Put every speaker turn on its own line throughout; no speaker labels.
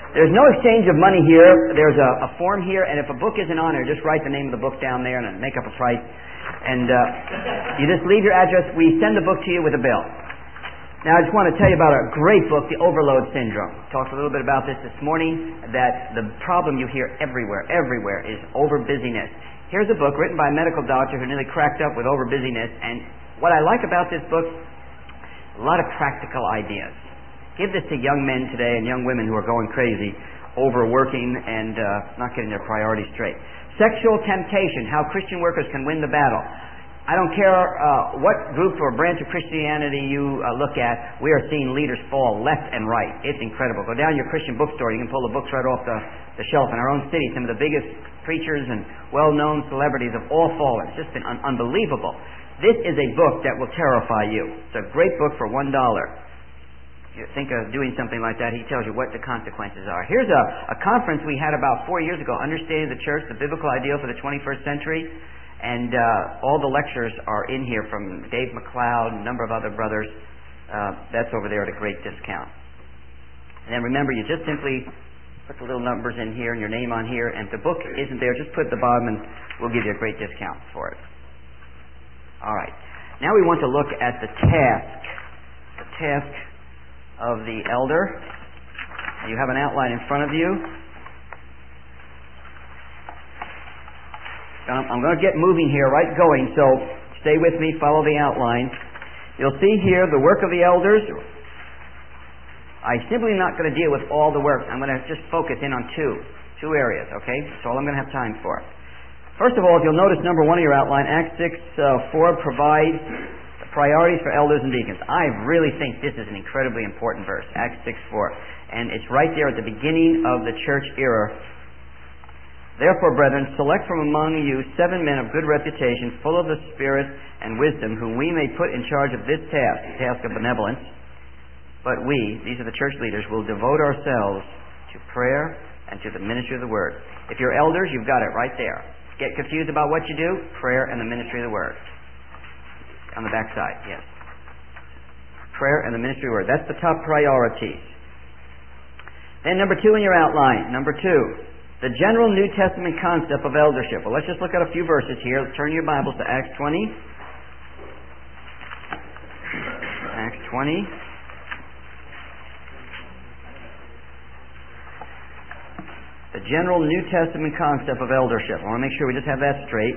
There's no exchange of money here. There's a form here, and if a book isn't on there, just write the name of the book down there and make up a price. And you just leave your address. We send the book to you with a bill. Now, I just want to tell you about a great book, The Overload Syndrome. Talked a little bit about this morning, that the problem you hear everywhere, is over-busyness. Here's a book written by a medical doctor who nearly cracked up with over-busyness, and what I like about this book, a lot of practical ideas. Give this to young men today and young women who are going crazy, overworking and not getting their priorities straight. Sexual Temptation, How Christian Workers Can Win the Battle. I don't care what group or branch of Christianity you look at, we are seeing leaders fall left and right. It's incredible. Go down to your Christian bookstore, you can pull the books right off the shelf. In our own city, some of the biggest preachers and well-known celebrities have all fallen. It's just been unbelievable. This is a book that will terrify you. It's a great book for $1. You think of doing something like that, he tells you what the consequences are. Here's a conference we had about 4 years ago, Understanding the Church, the Biblical Ideal for the 21st Century. And all the lectures are in here from Dave McLeod and a number of other brothers. That's over there at a great discount. And then remember, you just simply put the little numbers in here and your name on here. And if the book isn't there, just put it at the bottom and we'll give you a great discount for it. All right. Now we want to look at the task of the elder. You have an outline in front of you. I'm going to get moving here, right going, so stay with me, follow the outline. You'll see here the work of the elders. I'm simply not going to deal with all the work. I'm going to just focus in on two areas, okay? That's all I'm going to have time for. First of all, if you'll notice number 1 of your outline, Acts 6:4 provides priorities for elders and deacons. I really think this is an incredibly important verse, Acts 6:4. And it's right there at the beginning of the church era. Therefore, brethren, select from among you 7 men of good reputation, full of the Spirit and wisdom, whom we may put in charge of this task, the task of benevolence. But we, these are the church leaders, will devote ourselves to prayer and to the ministry of the Word. If you're elders, you've got it right there. Get confused about what you do? Prayer and the ministry of the Word. On the back side, yes. Prayer and the ministry of the Word. That's the top priorities. Then number 2 in your outline. Number 2. The general New Testament concept of eldership. Well, let's just look at a few verses here. Turn your Bibles to Acts 20. Acts 20. The general New Testament concept of eldership. I want to make sure we just have that straight.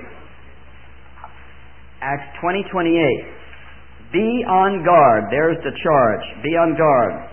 Acts 20:28. Be on guard. There's the charge. Be on guard.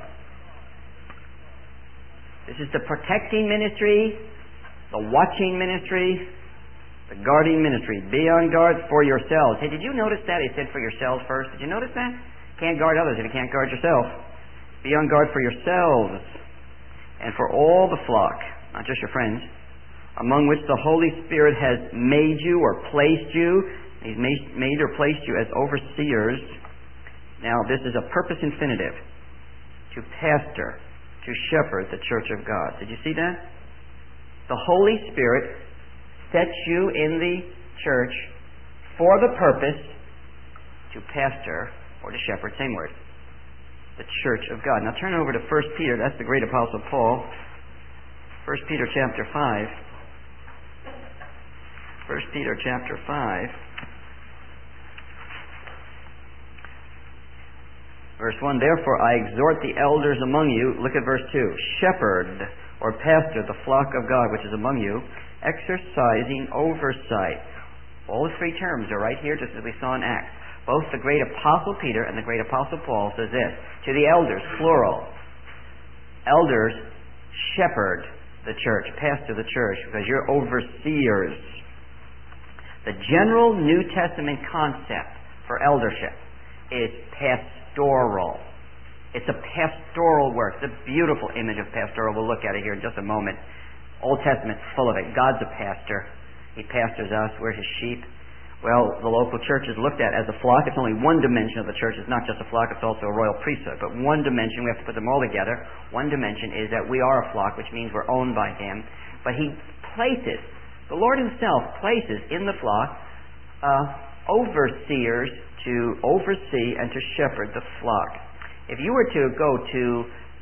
This is the protecting ministry, the watching ministry, the guarding ministry. Be on guard for yourselves. Hey, did you notice that? He said for yourselves first. Did you notice that? Can't guard others if you can't guard yourself. Be on guard for yourselves and for all the flock, not just your friends, among which the Holy Spirit has made you or placed you. He's made or placed you as overseers. Now, this is a purpose infinitive. To pastor, to shepherd the church of God. Did you see that? The Holy Spirit sets you in the church for the purpose to pastor or to shepherd, same word, the church of God. Now turn over to 1 Peter, that's the great Apostle Paul. 1 Peter chapter 5. 1 Peter chapter 5. Verse 1, therefore I exhort the elders among you, look at verse 2, shepherd or pastor the flock of God which is among you, exercising oversight. All the 3 terms are right here, just as we saw in Acts. Both the great Apostle Peter and the great Apostle Paul says this, to the elders, plural. Elders shepherd the church, pastor the church, because you're overseers. The general New Testament concept for eldership is pastoral. It's a pastoral work. It's a beautiful image of pastoral. We'll look at it here in just a moment. Old Testament's full of it. God's a pastor. He pastors us. We're His sheep. Well, the local church is looked at as a flock. It's only one dimension of the church. It's not just a flock. It's also a royal priesthood. But one dimension, we have to put them all together. One dimension is that we are a flock, which means we're owned by Him. But He places, the Lord Himself places in the flock overseers to oversee and to shepherd the flock. If you were to go to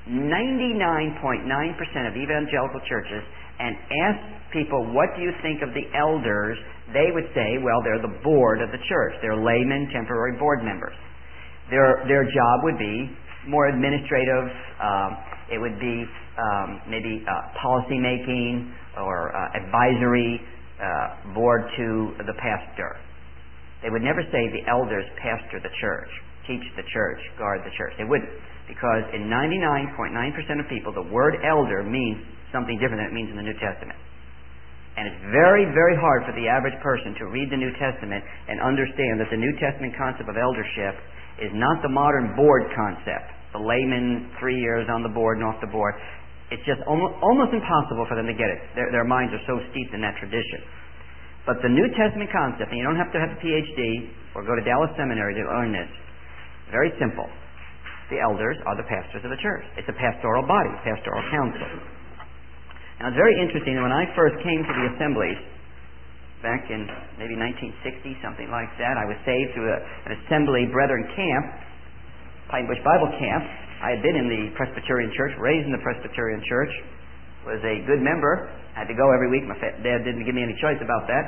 99.9% of evangelical churches and ask people, what do you think of the elders? They would say, well, they're the board of the church. They're laymen, temporary board members. Their job would be more administrative. It would be maybe policy making or advisory board to the pastor. They would never say the elders pastor the church, teach the church, guard the church. They wouldn't, because in 99.9% of people, the word elder means something different than it means in the New Testament. And it's very, very hard for the average person to read the New Testament and understand that the New Testament concept of eldership is not the modern board concept. The layman, 3 years on the board and off the board. It's just almost impossible for them to get it. Their minds are so steeped in that tradition. But the New Testament concept, and you don't have to have a PhD or go to Dallas Seminary to learn this, very simple. The elders are the pastors of the church. It's a pastoral body, pastoral council. Now, it's very interesting that when I first came to the assemblies, back in maybe 1960, something like that, I was saved through an assembly brethren camp, Pine Bush Bible camp. I had been in the Presbyterian church, raised in the Presbyterian church, was a good member, had to go every week. My dad didn't give me any choice about that.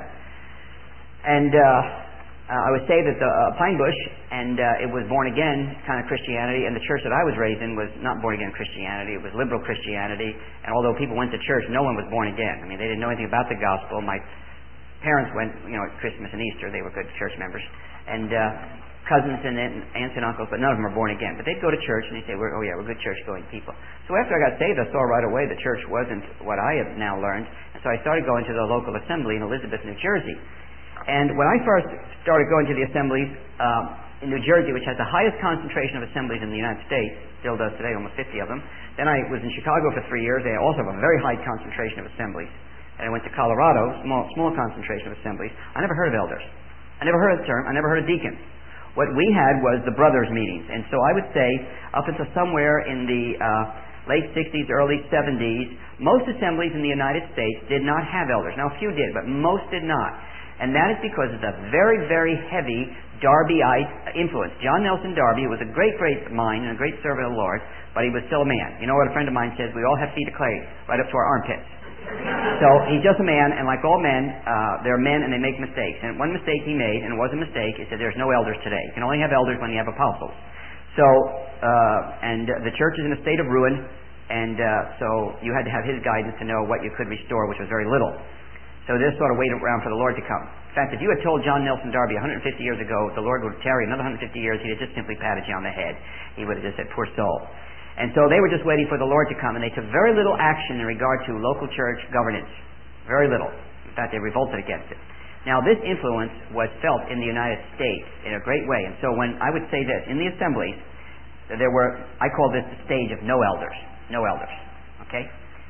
And I was saved at the Pine Bush, and it was born-again kind of Christianity, and the church that I was raised in was not born-again Christianity. It was liberal Christianity, and although people went to church, no one was born again. I mean, they didn't know anything about the gospel. My parents went, at Christmas and Easter. They were good church members. And cousins and aunts and uncles, but none of them were born again. But they'd go to church, and they'd say, we're good church-going people. So after I got saved, I saw right away the church wasn't what I have now learned, and so I started going to the local assembly in Elizabeth, New Jersey. And when I first started going to the assemblies in New Jersey, which has the highest concentration of assemblies in the United States, still does today, almost 50 of them. Then I was in Chicago for 3 years. They also have a very high concentration of assemblies. And I went to Colorado, small concentration of assemblies. I never heard of elders. I never heard of the term. I never heard of deacons. What we had was the brothers' meetings. And so I would say up until somewhere in the late 60s, early 70s, most assemblies in the United States did not have elders. Now, a few did, but most did not. And that is because of the very, very heavy Darbyite influence. John Nelson Darby was a great, great mind and a great servant of the Lord, but he was still a man. You know what a friend of mine says? We all have feet of clay right up to our armpits. So he's just a man, and like all men, they're men and they make mistakes. And one mistake he made, and it was a mistake, he said there's no elders today. You can only have elders when you have apostles. So, and the church is in a state of ruin, and so you had to have his guidance to know what you could restore, which was very little. So this sort of waited around for the Lord to come. In fact, if you had told John Nelson Darby 150 years ago the Lord would tarry another 150 years, he'd have just simply patted you on the head. He would have just said, poor soul. And so they were just waiting for the Lord to come, and they took very little action in regard to local church governance. Very little. In fact, they revolted against it. Now, this influence was felt in the United States in a great way. And so when I would say this, in the assemblies, there were, I call this the stage of no elders. No elders. Okay?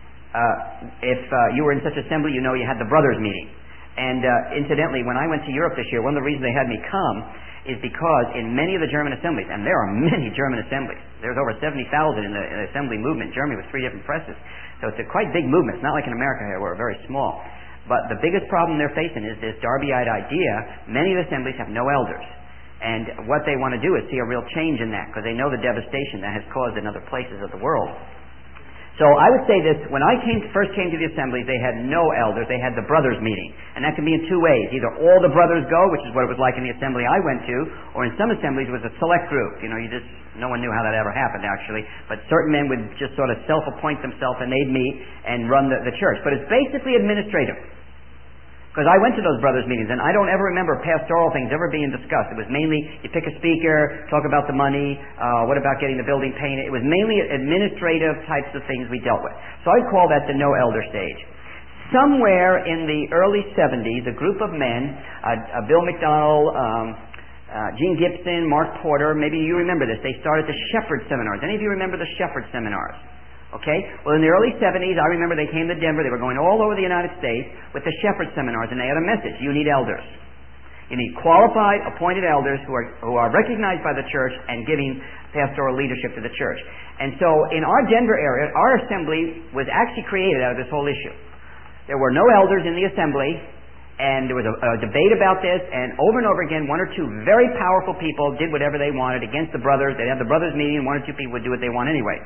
If you were in such assembly, you know you had the brothers meeting. And incidentally, when I went to Europe this year, one of the reasons they had me come is because in many of the German assemblies, and there are many German assemblies, there's over 70,000 in the assembly movement in Germany with 3 different presses. So it's a quite big movement. It's not like in America here where we're very small. But the biggest problem they're facing is this Darbyite idea. Many of the assemblies have no elders. And what they want to do is see a real change in that, because they know the devastation that has caused in other places of the world. So I would say this, when I first came to the assemblies, they had no elders, they had the brothers meeting. And that can be in 2 ways. Either all the brothers go, which is what it was like in the assembly I went to, or in some assemblies it was a select group. No one knew how that ever happened actually, but certain men would just sort of self-appoint themselves and they'd meet and run the church. But it's basically administrative. Because I went to those brothers' meetings, and I don't ever remember pastoral things ever being discussed. It was mainly, you pick a speaker, talk about the money, what about getting the building painted. It was mainly administrative types of things we dealt with. So I'd call that the no elder stage. Somewhere in the early 70s, a group of men, Bill McDonald, Gene Gibson, Mark Porter, maybe you remember this, they started the Shepherd Seminars. Any of you remember the Shepherd Seminars? Okay? Well, in the early 70s, I remember they came to Denver. They were going all over the United States with the Shepherd Seminars, and they had a message. You need elders. You need qualified, appointed elders who are recognized by the church and giving pastoral leadership to the church. And so in our Denver area, our assembly was actually created out of this whole issue. There were no elders in the assembly, and there was a debate about this, and over again, 1 or 2 very powerful people did whatever they wanted against the brothers. They'd have the brothers meeting, and 1 or 2 people would do what they want anyway.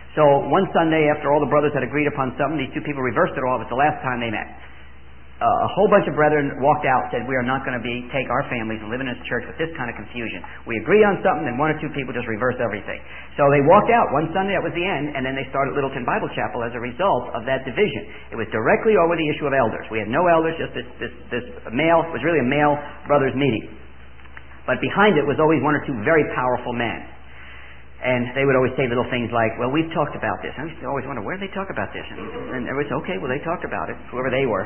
So one Sunday, after all the brothers had agreed upon something, these two people reversed it all. It was the last time they met. A whole bunch of brethren walked out and said, we are not going to take our families and live in this church with this kind of confusion. We agree on something, and one or two people just reverse everything. So they walked out. One Sunday, that was the end, and then they started Littleton Bible Chapel as a result of that division. It was directly over the issue of elders. We had no elders, just this male, it was really a male brothers meeting. But behind it was always one or two very powerful men. And they would always say little things like, well, we've talked about this. I used to always wonder, where did they talk about this? And everybody said, okay, well, they talked about it, whoever they were.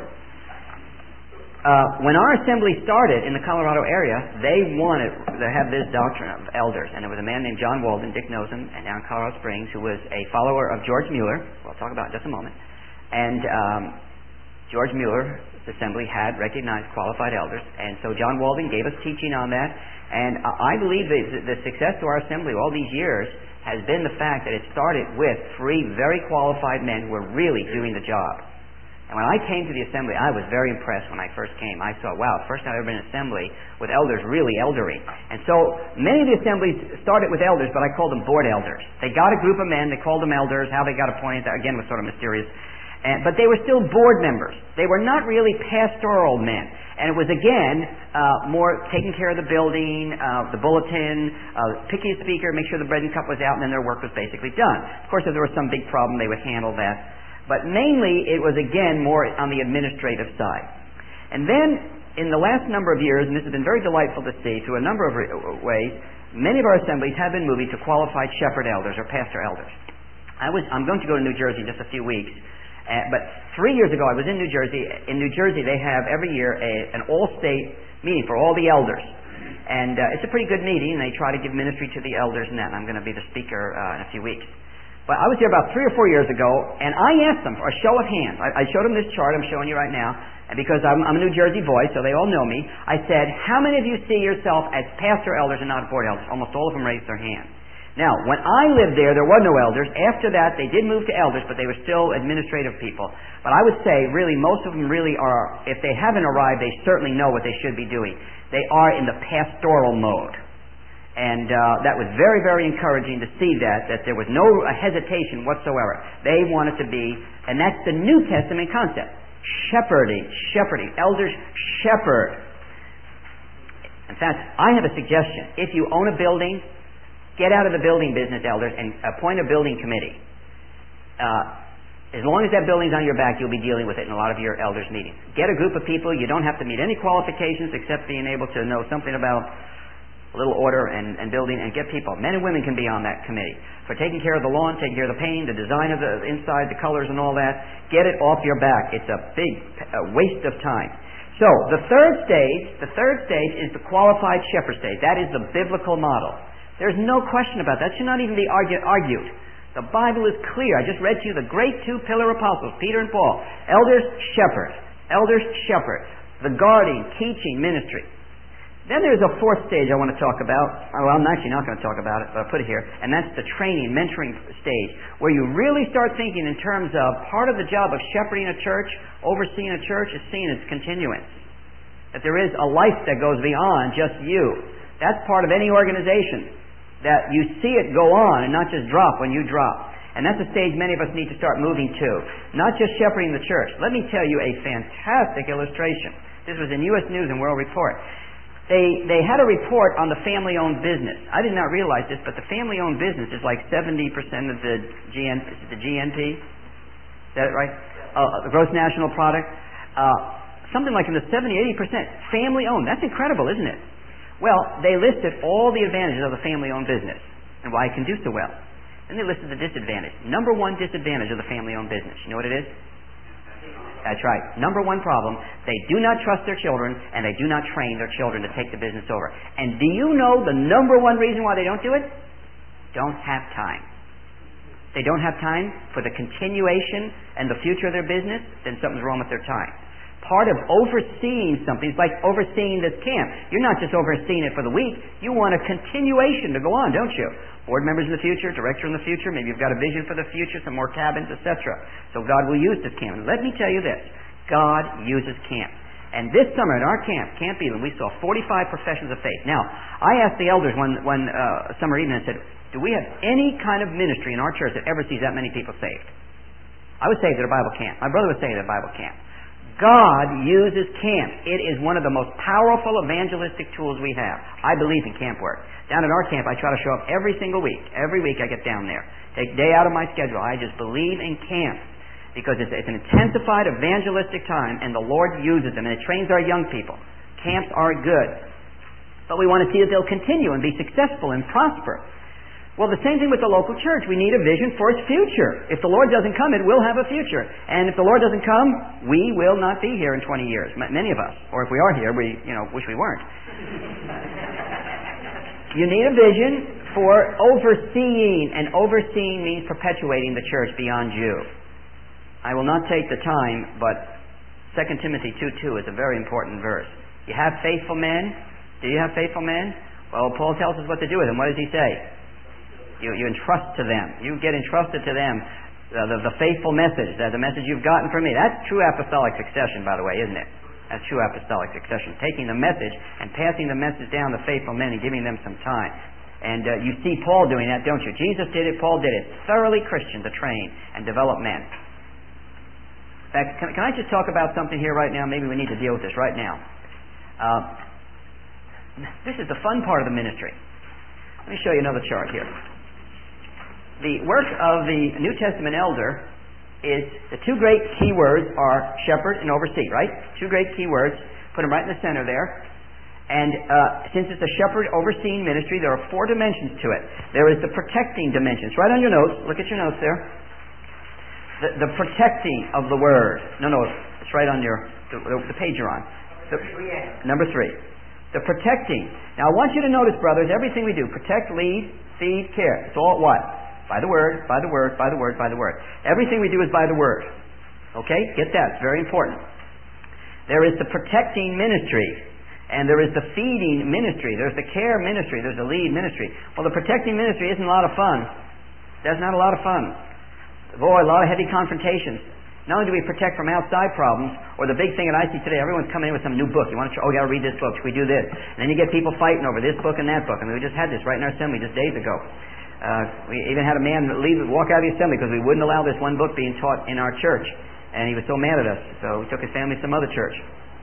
When our assembly started in the Colorado area, they wanted to have this doctrine of elders. And there was a man named John Walden, Dick knows him, and down in Colorado Springs, who was a follower of George Mueller, who I'll talk about in just a moment. And George Mueller's assembly had recognized qualified elders. And so John Walden gave us teaching on that. And I believe that the success to our assembly all these years has been the fact that it started with 3 very qualified men who were really doing the job. And when I came to the assembly, I was very impressed when I first came. I saw, wow, first time I've ever been in an assembly with elders really eldering. And so many of the assemblies started with elders, but I called them board elders. They got a group of men, they called them elders. How they got appointed, that again was sort of mysterious. But they were still board members. They were not really pastoral men. And it was, again, more taking care of the building, the bulletin, picking a speaker, make sure the bread and cup was out, and then their work was basically done. Of course, if there was some big problem, they would handle that. But mainly, it was, again, more on the administrative side. And then, in the last number of years, and this has been very delightful to see through a number of ways, many of our assemblies have been moving to qualified shepherd elders or pastor elders. I'm going to go to New Jersey in just a few weeks. But 3 years ago, I was in New Jersey. In New Jersey, they have every year an all-state meeting for all the elders. And it's a pretty good meeting. They try to give ministry to the elders and that. And I'm going to be the speaker in a few weeks. But I was here about 3 or 4 years ago, and I asked them for a show of hands. I showed them this chart I'm showing you right now, and because I'm a New Jersey boy, so they all know me, I said, how many of you see yourself as pastor elders and not board elders? Almost all of them raised their hand. Now, when I lived there were no elders. After that, they did move to elders, but they were still administrative people. But I would say, really, most of them really are, if they haven't arrived, they certainly know what they should be doing. They are in the pastoral mode. And that was very, very encouraging to see that there was no hesitation whatsoever. They wanted to be, and that's the New Testament concept. Shepherding. Elders shepherd. In fact, I have a suggestion. If you own a building, get out of the building business, elders, and appoint a building committee. As long as that building's on your back, you'll be dealing with it in a lot of your elders' meetings. Get a group of people. You don't have to meet any qualifications except being able to know something about a little order and building, and get people. Men and women can be on that committee. For taking care of the lawn, taking care of the painting, the design of the inside, the colors and all that, get it off your back. It's a big waste of time. So, the third stage is the qualified shepherd stage. That is the biblical model. There's no question about that. That should not even be argued. The Bible is clear. I just read to you the great 2 pillar apostles, Peter and Paul. Elders, shepherd. Elders, shepherd. The guarding, teaching, ministry. Then there's a 4th stage I want to talk about. Well, I'm actually not going to talk about it, but I'll put it here. And that's the training, mentoring stage, where you really start thinking in terms of part of the job of shepherding a church, overseeing a church, is seen as continuance. That there is a life that goes beyond just you. That's part of any organization. That you see it go on and not just drop when you drop. And that's a stage many of us need to start moving to. Not just shepherding the church. Let me tell you a fantastic illustration. This was in U.S. News and World Report. They had a report on the family-owned business. I did not realize this, but the family-owned business is like 70% of the GNP. Is that right? The gross national product. Something like in the 70-80% family-owned. That's incredible, isn't it? Well, they listed all the advantages of the family-owned business and why it can do so well. And they listed the disadvantage. Number 1 disadvantage of the family-owned business. You know what it is? That's right. Number 1 problem, they do not trust their children, and they do not train their children to take the business over. And do you know the number 1 reason why they don't do it? Don't have time. They don't have time for the continuation and the future of their business, then something's wrong with their time. Part of overseeing something is like overseeing this camp. You're not just overseeing it for the week. You want a continuation to go on, don't you? Board members in the future, director in the future, maybe you've got a vision for the future, some more cabins, etc. So God will use this camp. And let me tell you this. God uses camp. And this summer at our camp, Camp Elam, we saw 45 professions of faith. Now, I asked the elders one summer evening and said, do we have any kind of ministry in our church that ever sees that many people saved? I was saved at a Bible camp. My brother was saved at a Bible camp. God uses camp. It is one of the most powerful evangelistic tools we have. I believe in camp work. Down at our camp, I try to show up every single week. Every week I get down there. Take a day out of my schedule. I just believe in camp because it's an intensified evangelistic time, and the Lord uses them, and it trains our young people. Camps are good. But we want to see that they'll continue and be successful and prosper. Well, the same thing with the local church. We need a vision for its future. If the Lord doesn't come, it will have a future. And if the Lord doesn't come, we will not be here in 20 years. Many of us. Or if we are here, we wish we weren't. You need a vision for overseeing. And overseeing means perpetuating the church beyond you. I will not take the time, but 2 Timothy 2:2 is a very important verse. You have faithful men. Do you have faithful men? Well, Paul tells us what to do with them. What does he say? You entrust to them. You get entrusted to them the faithful message, the message you've gotten from me. That's true apostolic succession, by the way, isn't it? That's true apostolic succession. Taking the message and passing the message down to faithful men and giving them some time. And you see Paul doing that, don't you? Jesus did it. Paul did it. Thoroughly Christian to train and develop men. In fact, can I just talk about something here right now? Maybe we need to deal with this right now. This is the fun part of the ministry. Let me show you another chart here. The work of the New Testament elder is, the two great key words are shepherd and oversee, right? Two great key words. Put them right in the center there. And since it's a shepherd overseeing ministry, there are 4 dimensions to it. There is the protecting dimension. It's right on your notes. Look at your notes there. The protecting of the word. No, it's right on the page you're on. Number 3. The protecting. Now I want you to notice, brothers, everything we do, protect, lead, feed, care. It's all what? By the word, by the word, by the word, by the word. Everything we do is by the word. Okay? Get that. It's very important. There is the protecting ministry. And there is the feeding ministry. There's the care ministry. There's the lead ministry. Well, the protecting ministry isn't a lot of fun. That's not a lot of fun. Boy, a lot of heavy confrontations. Not only do we protect from outside problems, or the big thing that I see today, everyone's coming in with some new book. You want to, you got to read this book. Should we do this? And then you get people fighting over this book and that book. I mean, we just had this right in our assembly just days ago. We even had a man walk out of the assembly because we wouldn't allow this one book being taught in our church. And he was so mad at us. So we took his family to some other church.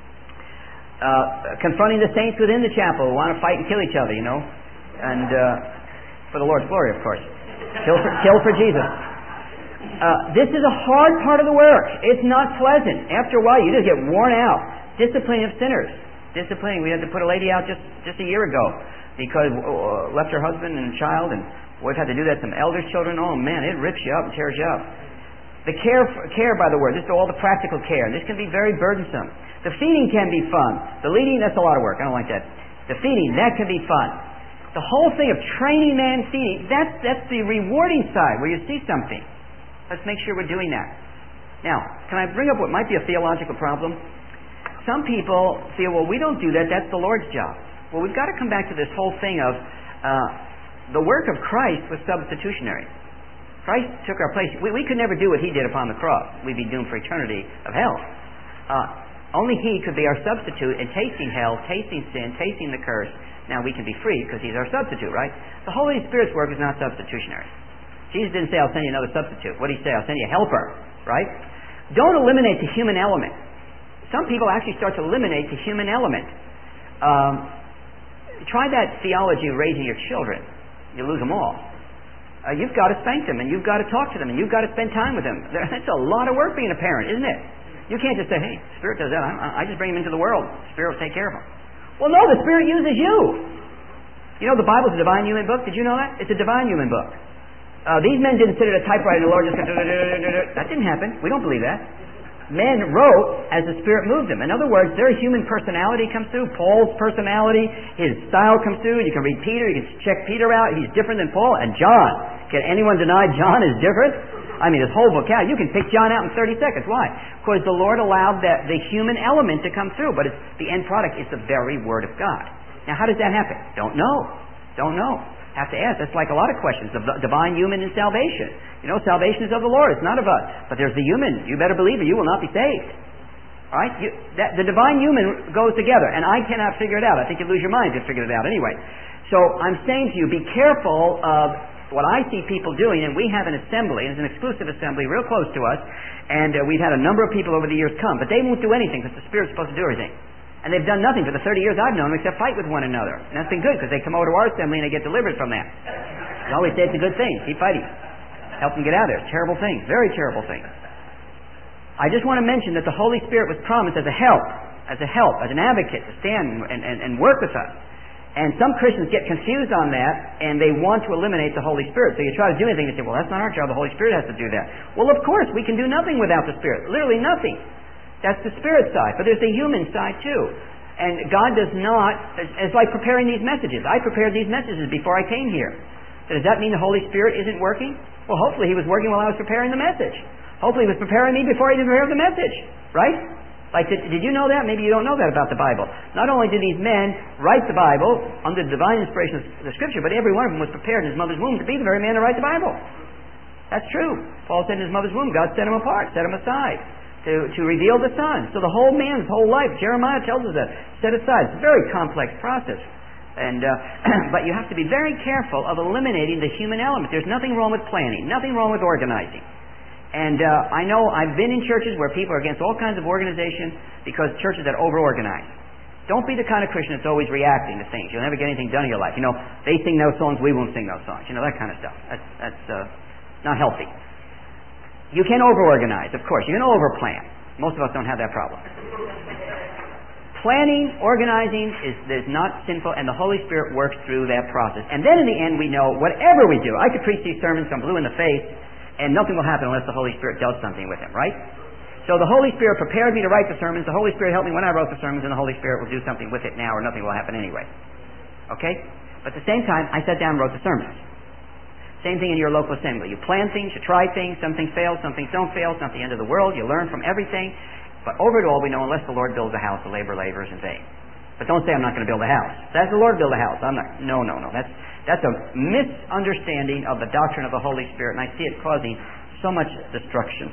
Confronting the saints within the chapel who want to fight and kill each other, And for the Lord's glory, of course. Kill for Jesus. This is a hard part of the work. It's not pleasant. After a while, you just get worn out. Disciplining of sinners. Disciplining. We had to put a lady out just a year ago because left her husband and child, and we've had to do that to some elders' children. Oh man, it rips you up and tears you up. The care by the word. This is all the practical care. This can be very burdensome. The feeding can be fun. The leading, that's a lot of work. I don't like that. The feeding, that can be fun. The whole thing of training man feeding, that's the rewarding side where you see something. Let's make sure we're doing that. Now, can I bring up what might be a theological problem? Some people feel, well, we don't do that. That's the Lord's job. Well, we've got to come back to this whole thing of the work of Christ was substitutionary. Christ took our place. We could never do what He did upon the cross. We'd be doomed for eternity of hell. Only He could be our substitute in tasting hell, tasting sin, tasting the curse. Now we can be free because He's our substitute, right? The Holy Spirit's work is not substitutionary. Jesus didn't say, I'll send you another substitute. What did He say? I'll send you a helper, right? Don't eliminate the human element. Some people actually start to eliminate the human element. Try that theology of raising your children. You lose them all. You've got to spank them, and you've got to talk to them, and you've got to spend time with them. That's a lot of work being a parent, isn't it? You can't just say, hey, Spirit does that. I just bring them into the world. Spirit will take care of them. Well, no, the Spirit uses you. You know, the Bible's a divine human book. Did you know that? It's a divine human book. These men didn't sit at a typewriter and the Lord just that didn't happen. We don't believe that. Men wrote as the Spirit moved them. In other words, their human personality comes through. Paul's personality, his style comes through. You can read Peter. You can check Peter out. He's different than Paul. And John. Can anyone deny John is different? I mean, his whole vocabulary. You can pick John out in 30 seconds. Why? Because the Lord allowed the human element to come through. But the end product is the very Word of God. Now, how does that happen? Don't know. Don't know. Have to ask. That's like a lot of questions. The divine, human, and salvation. You know, salvation is of the Lord. It's not of us. But there's the human. You better believe it. You will not be saved. All right? The divine human goes together, and I cannot figure it out. I think you'd lose your mind if you figured it out anyway. So I'm saying to you, be careful of what I see people doing, and we have an assembly, it's an exclusive assembly real close to us, and we've had a number of people over the years come, but they won't do anything because the Spirit's supposed to do everything. And they've done nothing for the 30 years I've known them except fight with one another. And that's been good because they come over to our assembly and they get delivered from that. I always say it's a good thing. Keep fighting. Help them get out of there. Terrible thing. Very terrible thing. I just want to mention that the Holy Spirit was promised as a help, as an advocate to stand and work with us. And some Christians get confused on that and they want to eliminate the Holy Spirit. So you try to do anything and say, well, that's not our job. The Holy Spirit has to do that. Well, of course, we can do nothing without the Spirit. Literally nothing. That's the Spirit side. But there's the human side too. And God does not, it's like preparing these messages. I prepared these messages before I came here. So does that mean the Holy Spirit isn't working? Well, hopefully He was working while I was preparing the message. Hopefully He was preparing me before I even prepared the message. Right? Like, did you know that? Maybe you don't know that about the Bible. Not only did these men write the Bible under the divine inspiration of the Scripture, but every one of them was prepared in his mother's womb to be the very man to write the Bible. That's true. Paul said in his mother's womb, God set him apart, set him aside to reveal the Son. So the whole man's whole life, Jeremiah tells us that, set aside. It's a very complex process. And but you have to be very careful of eliminating the human element. There's nothing wrong with planning, nothing wrong with organizing. And I know I've been in churches where people are against all kinds of organization because churches that over-organize. Don't be the kind of Christian that's always reacting to things. You'll never get anything done in your life. You know, they sing those songs, we won't sing those songs. You know, that kind of stuff. That's not healthy. You can over-organize, of course. You can over-plan. Most of us don't have that problem. Planning, organizing is not sinful, and the Holy Spirit works through that process. And then in the end, we know whatever we do. I could preach these sermons till I'm blue in the face, and nothing will happen unless the Holy Spirit does something with them, right? So the Holy Spirit prepared me to write the sermons. The Holy Spirit helped me when I wrote the sermons, and the Holy Spirit will do something with it now, or nothing will happen anyway. Okay? But at the same time, I sat down and wrote the sermons. Same thing in your local assembly. You plan things, you try things, some things fail, some things don't fail. It's not the end of the world. You learn from everything. But over it all, we know unless the Lord builds a house, the labor labors in vain. But don't say I'm not going to build a house. That's the Lord build a house. I'm not. No. That's a misunderstanding of the doctrine of the Holy Spirit, and I see it causing so much destruction.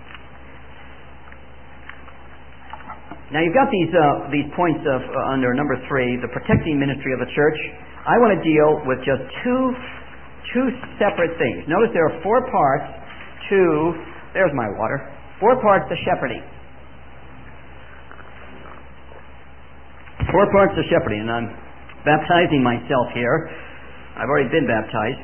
Now you've got these points of under number 3, the protecting ministry of the church. I want to deal with just two separate things. Notice there are 4 parts to, there's my water, 4 parts to shepherding. 4 parts to shepherding, and I'm baptizing myself here. I've already been baptized.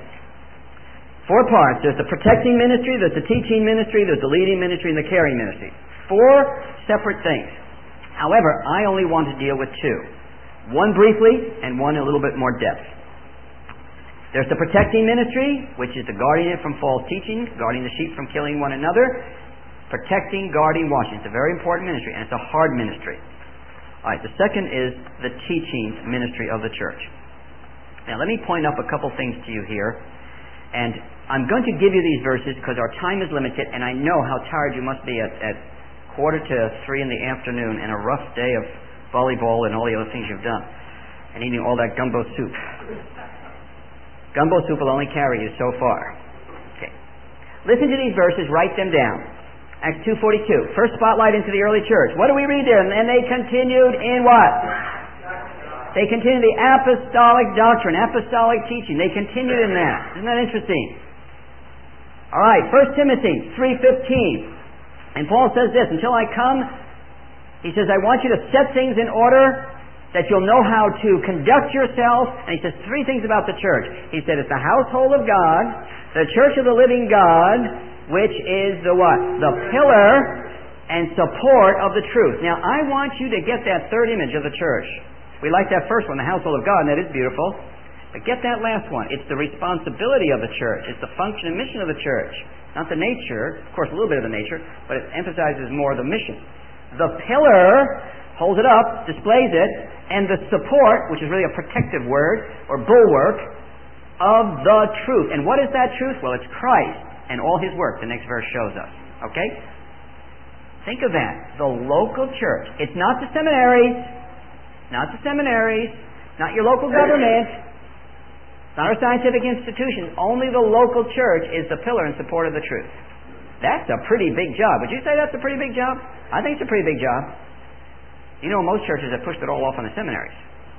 4 parts. There's the protecting ministry, there's the teaching ministry, there's the leading ministry, and the caring ministry. 4 separate things. However, I only want to deal with 2. One briefly, and one a little bit more depth. There's the protecting ministry, which is the guarding it from false teaching, guarding the sheep from killing one another, protecting, guarding, washing. It's a very important ministry, and it's a hard ministry. All right, the second is the teaching ministry of the church. Now, let me point up a couple things to you here, and I'm going to give you these verses because our time is limited, and I know how tired you must be at 2:45 in the afternoon and a rough day of volleyball and all the other things you've done, and eating all that gumbo soup. Gumbo soup will only carry you so far. Okay. Listen to these verses, write them down. Acts 2:42. First spotlight into the early church. What do we read there? And they continued in what? They continued the apostolic doctrine, apostolic teaching. They continued in that. Isn't that interesting? All right, 1 Timothy 3:15. And Paul says this, until I come, he says, I want you to set things in order that you'll know how to conduct yourself. And he says 3 things about the church. He said it's the household of God, the church of the living God, which is the what? The pillar and support of the truth. Now, I want you to get that third image of the church. We like that first one, the household of God, and that is beautiful. But get that last one. It's the responsibility of the church. It's the function and mission of the church. Not the nature, of course a little bit of the nature, but it emphasizes more the mission. The pillar holds it up, displays it, and the support, which is really a protective word, or bulwark, of the truth. And what is that truth? Well, it's Christ and all His work, the next verse shows us. Okay? Think of that. The local church. It's not the seminaries, not your local government, not our scientific institutions. Only the local church is the pillar and support of the truth. That's a pretty big job. Would you say that's a pretty big job? I think it's a pretty big job. You know, most churches have pushed it all off on the seminaries.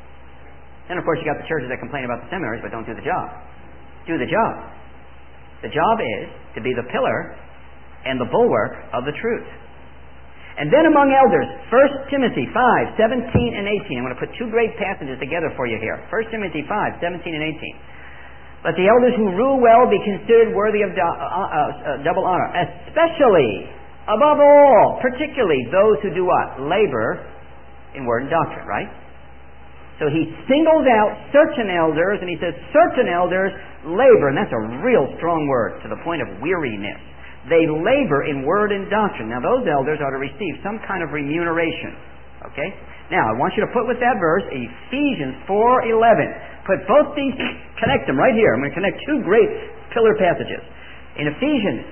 And of course you got the churches that complain about the seminaries but don't do the job. Do the job. The job is to be the pillar and the bulwark of the truth. And then among elders, 1 Timothy 5, 17 and 18. I'm going to put two great passages together for you here. 1 Timothy 5, 17 and 18. Let the elders who rule well be considered worthy of double honor, especially, above all, particularly those who do what? Labor in word and doctrine, right? So he singles out certain elders, and he says certain elders labor, and that's a real strong word, to the point of weariness. They labor in word and doctrine. Now those elders are to receive some kind of remuneration. Okay? Now I want you to put with that verse Ephesians 4:11. Put both these, connect them right here. I'm going to connect two great pillar passages. In Ephesians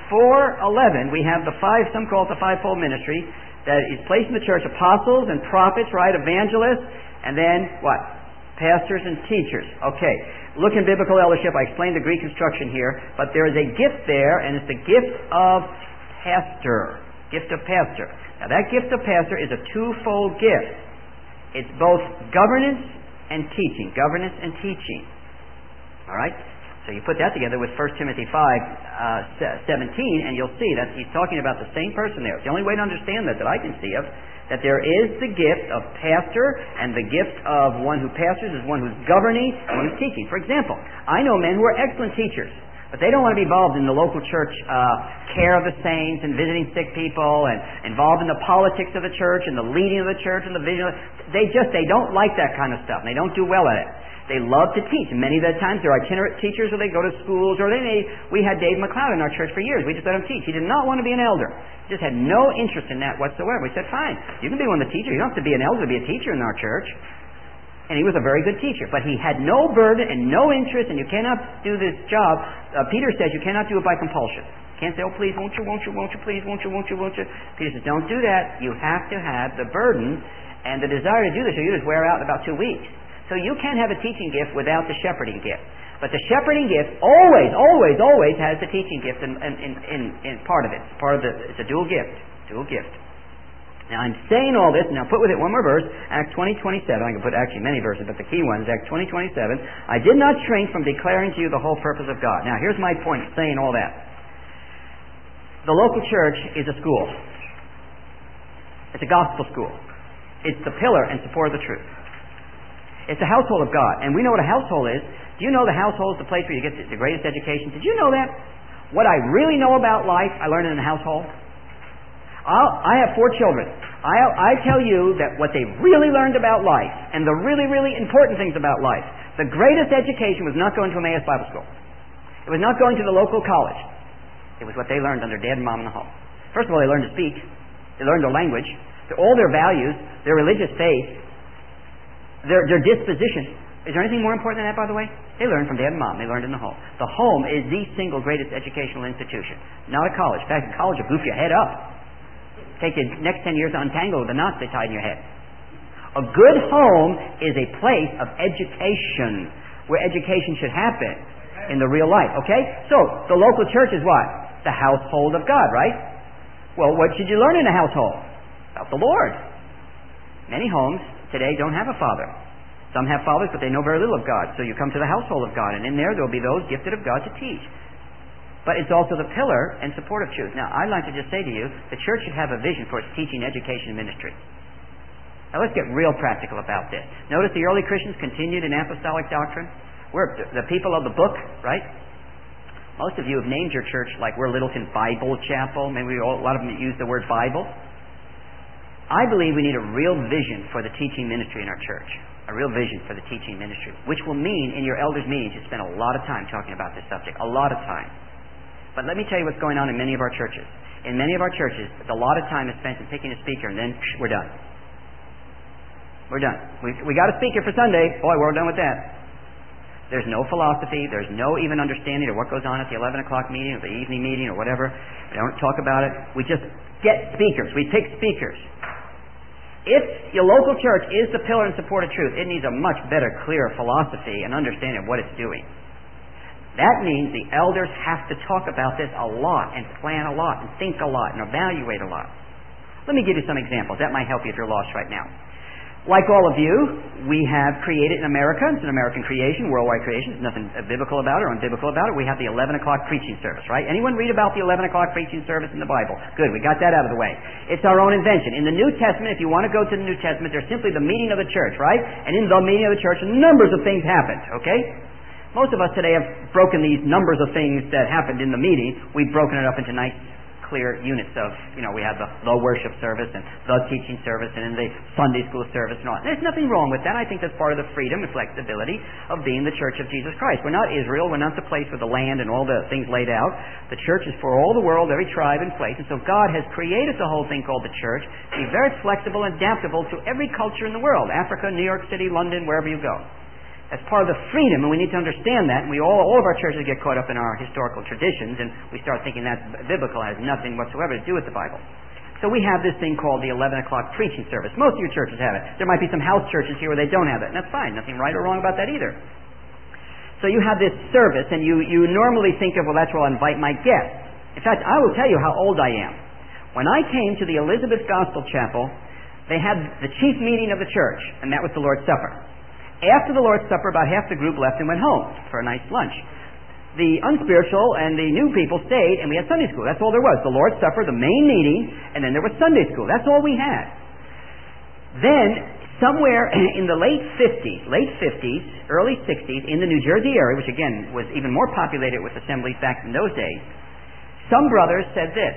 4:11 we have some call it the fivefold ministry that is placed in the church: apostles and prophets, right? Evangelists, and then what? Pastors and teachers. Okay. Look in biblical eldership. I explained the Greek construction here, but there is a gift there, and it's the gift of pastor. Gift of pastor. Now that gift of pastor is a twofold gift. It's both governance and teaching. Governance and teaching. All right? So you put that together with 1 Timothy 5:17, and you'll see that he's talking about the same person there. It's the only way to understand that I can see of, that there is the gift of pastor, and the gift of one who pastors is one who's governing and one who's teaching. For example, I know men who are excellent teachers, but they don't want to be involved in the local church care of the saints and visiting sick people and involved in the politics of the church and the leading of the church and the vision. They don't like that kind of stuff, and they don't do well at it. They love to teach, and many of the times they're itinerant teachers, or they go to schools, or we had Dave McLeod in our church for years. We just let him teach. He did not want to be an elder. He just had no interest in that whatsoever. We said, fine, you can be one of the teachers. You don't have to be an elder to be a teacher in our church. And he was a very good teacher, but he had no burden and no interest, and you cannot do this job. Peter says you cannot do it by compulsion. You can't say, oh please, won't you, please, won't you. Peter says, don't do that. You have to have the burden and the desire to do this, or you just wear out in about 2 weeks. So you can't have a teaching gift without the shepherding gift. But the shepherding gift always has the teaching gift in part of it. It's a dual gift. Now I'm saying all this, now put with it one more verse, Acts 20:27. I can put actually many verses, but the key one is Acts 20:27. I did not shrink from declaring to you the whole purpose of God. Now here's my point, saying all that. The local church is a school. It's a gospel school. It's the pillar and support of the truth. It's the household of God. And we know what a household is. Do you know the household is the place where you get the greatest education? Did you know that? What I really know about life, I learned in a household. I have 4 children. I tell you that what they really learned about life, and the really, really important things about life, the greatest education was not going to Emmaus Bible School. It was not going to the local college. It was what they learned under Dad and Mom in the home. First of all, they learned to speak. They learned their language. All their values, their religious faith, their disposition. Is there anything more important than that, by the way? They learned from Dad and Mom. They learned in the home. The home is the single greatest educational institution. Not a college. In fact, a college will goof your head up. Take the next 10 years to untangle the knots they tied in your head. A good home is a place of education, where education should happen in the real life. Okay? So, the local church is what? The household of God, right? Well, what should you learn in a household? About the Lord. Many homes today don't have a father. Some have fathers, but they know very little of God. So you come to the household of God, and in there will be those gifted of God to teach. But it's also the pillar and support of truth. Now, I'd like to just say to you, the church should have a vision for its teaching, education, and ministry. Now, let's get real practical about this. Notice the early Christians continued in apostolic doctrine. We're the people of the book, right? Most of you have named your church like we're Littleton Bible Chapel. Maybe a lot of them use the word Bible. I believe we need a real vision for the teaching ministry in our church. A real vision for the teaching ministry. Which will mean in your elders' meetings you spend a lot of time talking about this subject. A lot of time. But let me tell you what's going on in many of our churches. In many of our churches, a lot of time is spent in picking a speaker, and then we're done. We're done. We got a speaker for Sunday. Boy, we're done with that. There's no philosophy. There's no even understanding of what goes on at the 11 o'clock meeting or the evening meeting or whatever. We don't talk about it. We just get speakers. We pick speakers. If your local church is the pillar and support of truth, it needs a much better, clear philosophy and understanding of what it's doing. That means the elders have to talk about this a lot and plan a lot and think a lot and evaluate a lot. Let me give you some examples. That might help you if you're lost right now. Like all of you, we have created in America, it's an American creation, worldwide creation, there's nothing biblical about it or unbiblical about it. We have the 11 o'clock preaching service, right? Anyone read about the 11 o'clock preaching service in the Bible? Good, we got that out of the way. It's our own invention. In the New Testament, if you want to go to the New Testament, there's simply the meeting of the church, right? And in the meeting of the church, numbers of things happened, okay? Most of us today have broken these numbers of things that happened in the meeting. We've broken it up into nice clear units of, we have the worship service and the teaching service and then the Sunday school service and all. There's nothing wrong with that. I think that's part of the freedom and flexibility of being the Church of Jesus Christ. We're not Israel. We're not the place with the land and all the things laid out. The church is for all the world, every tribe and place. And so God has created the whole thing called the church to be very flexible and adaptable to every culture in the world. Africa, New York City, London, wherever you go. That's part of the freedom, and we need to understand that. And all of our churches get caught up in our historical traditions, and we start thinking that's biblical, has nothing whatsoever to do with the Bible. So we have this thing called the 11 o'clock preaching service. Most of your churches have it. There might be some house churches here where they don't have it, and that's fine. Nothing right or wrong about that either. So you have this service, and you normally think of, well, that's where I'll invite my guests. In fact, I will tell you how old I am. When I came to the Elizabeth Gospel Chapel, they had the chief meeting of the church, and that was the Lord's Supper. After the Lord's Supper, about half the group left and went home for a nice lunch. The unspiritual and the new people stayed, and we had Sunday school. That's all there was. The Lord's Supper, the main meeting, and then there was Sunday school. That's all we had. Then, somewhere in the late 50s, early 60s, in the New Jersey area, which again was even more populated with assemblies back in those days, some brothers said this: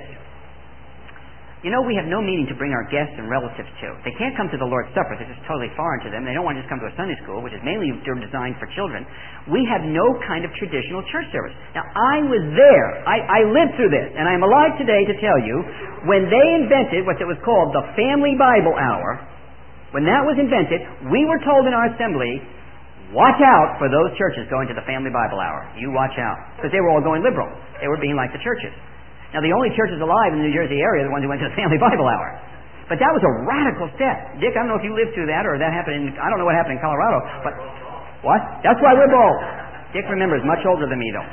we have no meeting to bring our guests and relatives to. They can't come to the Lord's Supper. This is totally foreign to them. They don't want to just come to a Sunday school, which is mainly designed for children. We have no kind of traditional church service. Now, I was there. I lived through this, and I'm alive today to tell you, when they invented what was called the Family Bible Hour, when that was invented, we were told in our assembly, watch out for those churches going to the Family Bible Hour. You watch out. Because they were all going liberal. They were being like the churches. Now, the only churches alive in the New Jersey area are the ones who went to the Family Bible Hour. But that was a radical step. Dick, I don't know if you lived through that or that happened I don't know what happened in Colorado, but what? That's why we're bold. Dick remembers, much older than me, though.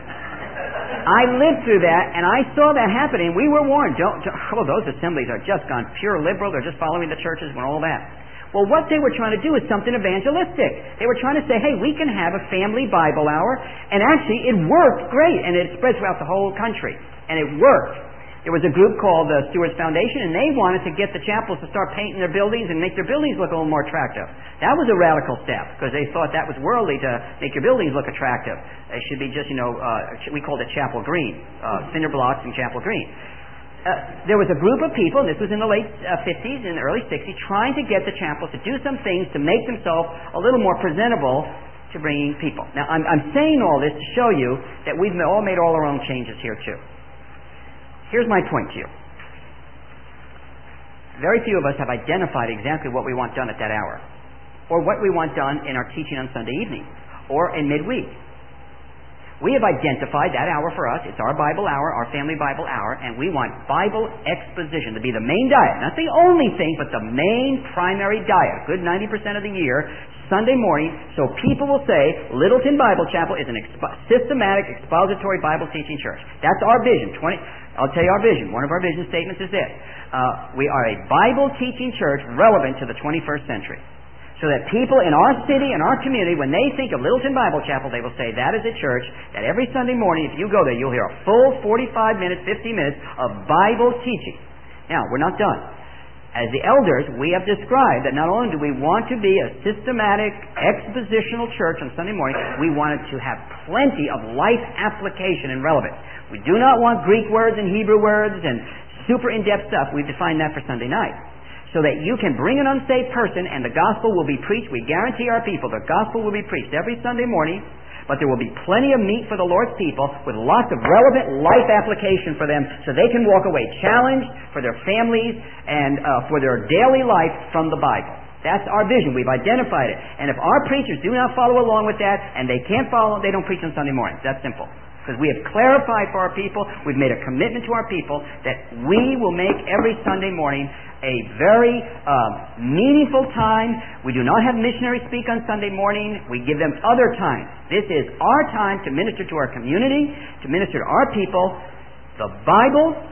I lived through that, and I saw that happening. We were warned. Those assemblies are just gone pure liberal. They're just following the churches and all that. Well, what they were trying to do is something evangelistic. They were trying to say, hey, we can have a Family Bible Hour, and actually it worked great, and it spread throughout the whole country. And it worked. There was a group called the Stewards Foundation, and they wanted to get the chapels to start painting their buildings and make their buildings look a little more attractive. That was a radical step, because they thought that was worldly to make your buildings look attractive. They should be just, we called it chapel green, cinder blocks and chapel green. There was a group of people, and this was in the late 50s and early 60s, trying to get the chapels to do some things to make themselves a little more presentable to bringing people. Now, I'm saying all this to show you that we've all made all our own changes here, too. Here's my point to you. Very few of us have identified exactly what we want done at that hour, or what we want done in our teaching on Sunday evening, or in midweek. We have identified that hour for us. It's our Bible hour, our Family Bible hour, and we want Bible exposition to be the main diet. Not the only thing, but the main primary diet. A good 90% of the year, Sunday morning, so people will say, Littleton Bible Chapel is an systematic, expository Bible teaching church. That's our vision. I'll tell you our vision. One of our vision statements is this. We are a Bible teaching church relevant to the 21st century. So that people in our city and our community, when they think of Littleton Bible Chapel, they will say that is a church that every Sunday morning, if you go there, you'll hear a full 45 minutes, 50 minutes of Bible teaching. Now, we're not done. As the elders, we have described that not only do we want to be a systematic, expositional church on Sunday morning, we want it to have plenty of life application and relevance. We do not want Greek words and Hebrew words and super in-depth stuff. We've defined that for Sunday night. So that you can bring an unsaved person and the gospel will be preached. We guarantee our people the gospel will be preached every Sunday morning, but there will be plenty of meat for the Lord's people with lots of relevant life application for them so they can walk away challenged for their families and for their daily life from the Bible. That's our vision. We've identified it. And if our preachers do not follow along with that and they can't follow, they don't preach on Sunday mornings. That's simple. Because we have clarified for our people, we've made a commitment to our people that we will make every Sunday morning a very meaningful time. We do not have missionaries speak on Sunday morning. We give them other times. This is our time to minister to our community, to minister to our people, the Bible,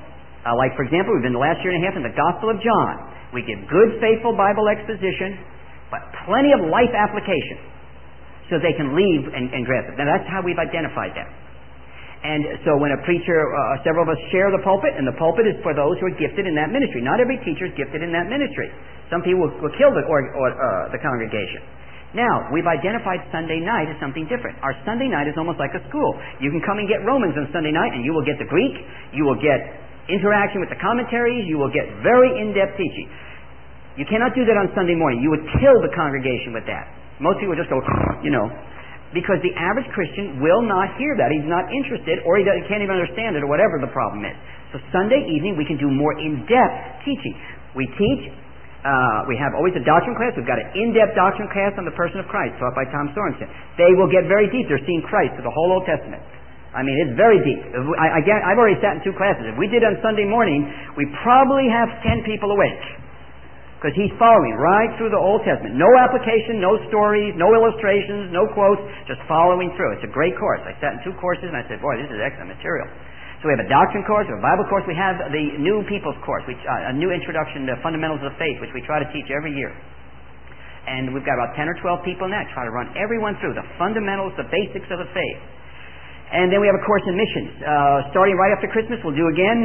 Like, for example, we've been the last year and a half in the Gospel of John. We give good, faithful Bible exposition, but plenty of life application so they can leave and grasp it. Now, that's how we've identified them. And so when a preacher, several of us share the pulpit, and the pulpit is for those who are gifted in that ministry. Not every teacher is gifted in that ministry. Some people will kill the congregation. Now, we've identified Sunday night as something different. Our Sunday night is almost like a school. You can come and get Romans on Sunday night, and you will get the Greek, you will get interaction with the commentaries, you will get very in-depth teaching. You cannot do that on Sunday morning. You would kill the congregation with that. Most people just go, because the average Christian will not hear that. He's not interested, or he can't even understand it, or whatever the problem is. So Sunday evening, we can do more in-depth teaching. We teach. We have always a doctrine class. We've got an in-depth doctrine class on the person of Christ, taught by Tom Sorensen. They will get very deep. They're seeing Christ through the whole Old Testament. I mean, it's very deep. I've already sat in 2 classes. If we did on Sunday morning, we probably have 10 people awake. Because he's following right through the Old Testament. No application, no stories, no illustrations, no quotes, just following through. It's a great course. I sat in 2 courses and I said, boy, this is excellent material. So we have a doctrine course, we have a Bible course, we have the New People's Course, a new introduction to fundamentals of faith, which we try to teach every year. And we've got about 10 or 12 people in that, try to run everyone through the fundamentals, the basics of the faith. And then we have a course in missions. Starting right after Christmas, we'll do again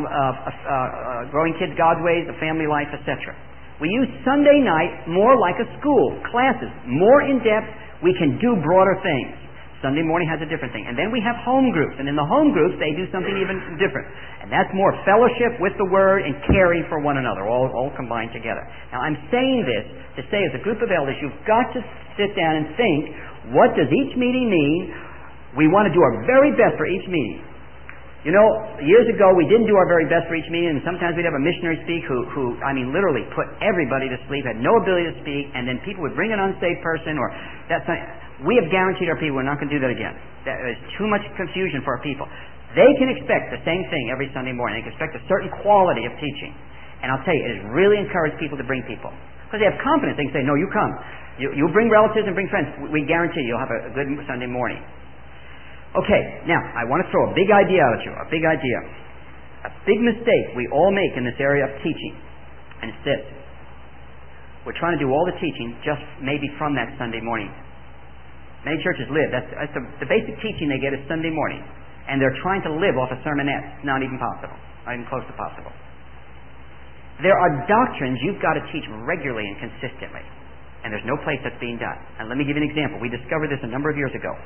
Growing Kids God's Ways, the Family Life, etc. We use Sunday night more like a school, classes, more in-depth. We can do broader things. Sunday morning has a different thing. And then we have home groups. And in the home groups, they do something even different. And that's more fellowship with the Word and caring for one another, all combined together. Now, I'm saying this to say as a group of elders, you've got to sit down and think, what does each meeting mean? We want to do our very best for each meeting. You know, years ago, we didn't do our very best for each meeting, and sometimes we'd have a missionary speak who literally put everybody to sleep, had no ability to speak, and then people would bring an unsaved person, or that's not... We have guaranteed our people we're not going to do that again. That is too much confusion for our people. They can expect the same thing every Sunday morning. They can expect a certain quality of teaching. And I'll tell you, it has really encouraged people to bring people. Because they have confidence. They can say, no, you come. You bring relatives and bring friends. We guarantee you'll have a good Sunday morning. Okay, now, I want to throw a big idea out at you. A big idea. A big mistake we all make in this area of teaching. And it's this. We're trying to do all the teaching just maybe from that Sunday morning. Many churches live. That's the basic teaching they get is Sunday morning. And they're trying to live off a sermonette. It's not even possible. Not even close to possible. There are doctrines you've got to teach regularly and consistently. And there's no place that's being done. And let me give you an example. We discovered this a number of years ago.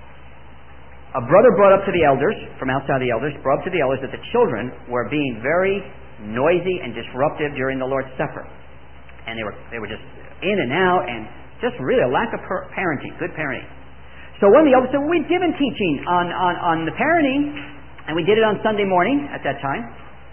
A brother brought up to the elders, from outside the elders, brought up to the elders that the children were being very noisy and disruptive during the Lord's Supper. And they were just in and out and just really a lack of parenting, good parenting. So one of the elders said, well, we've given teaching on the parenting, and we did it on Sunday morning at that time.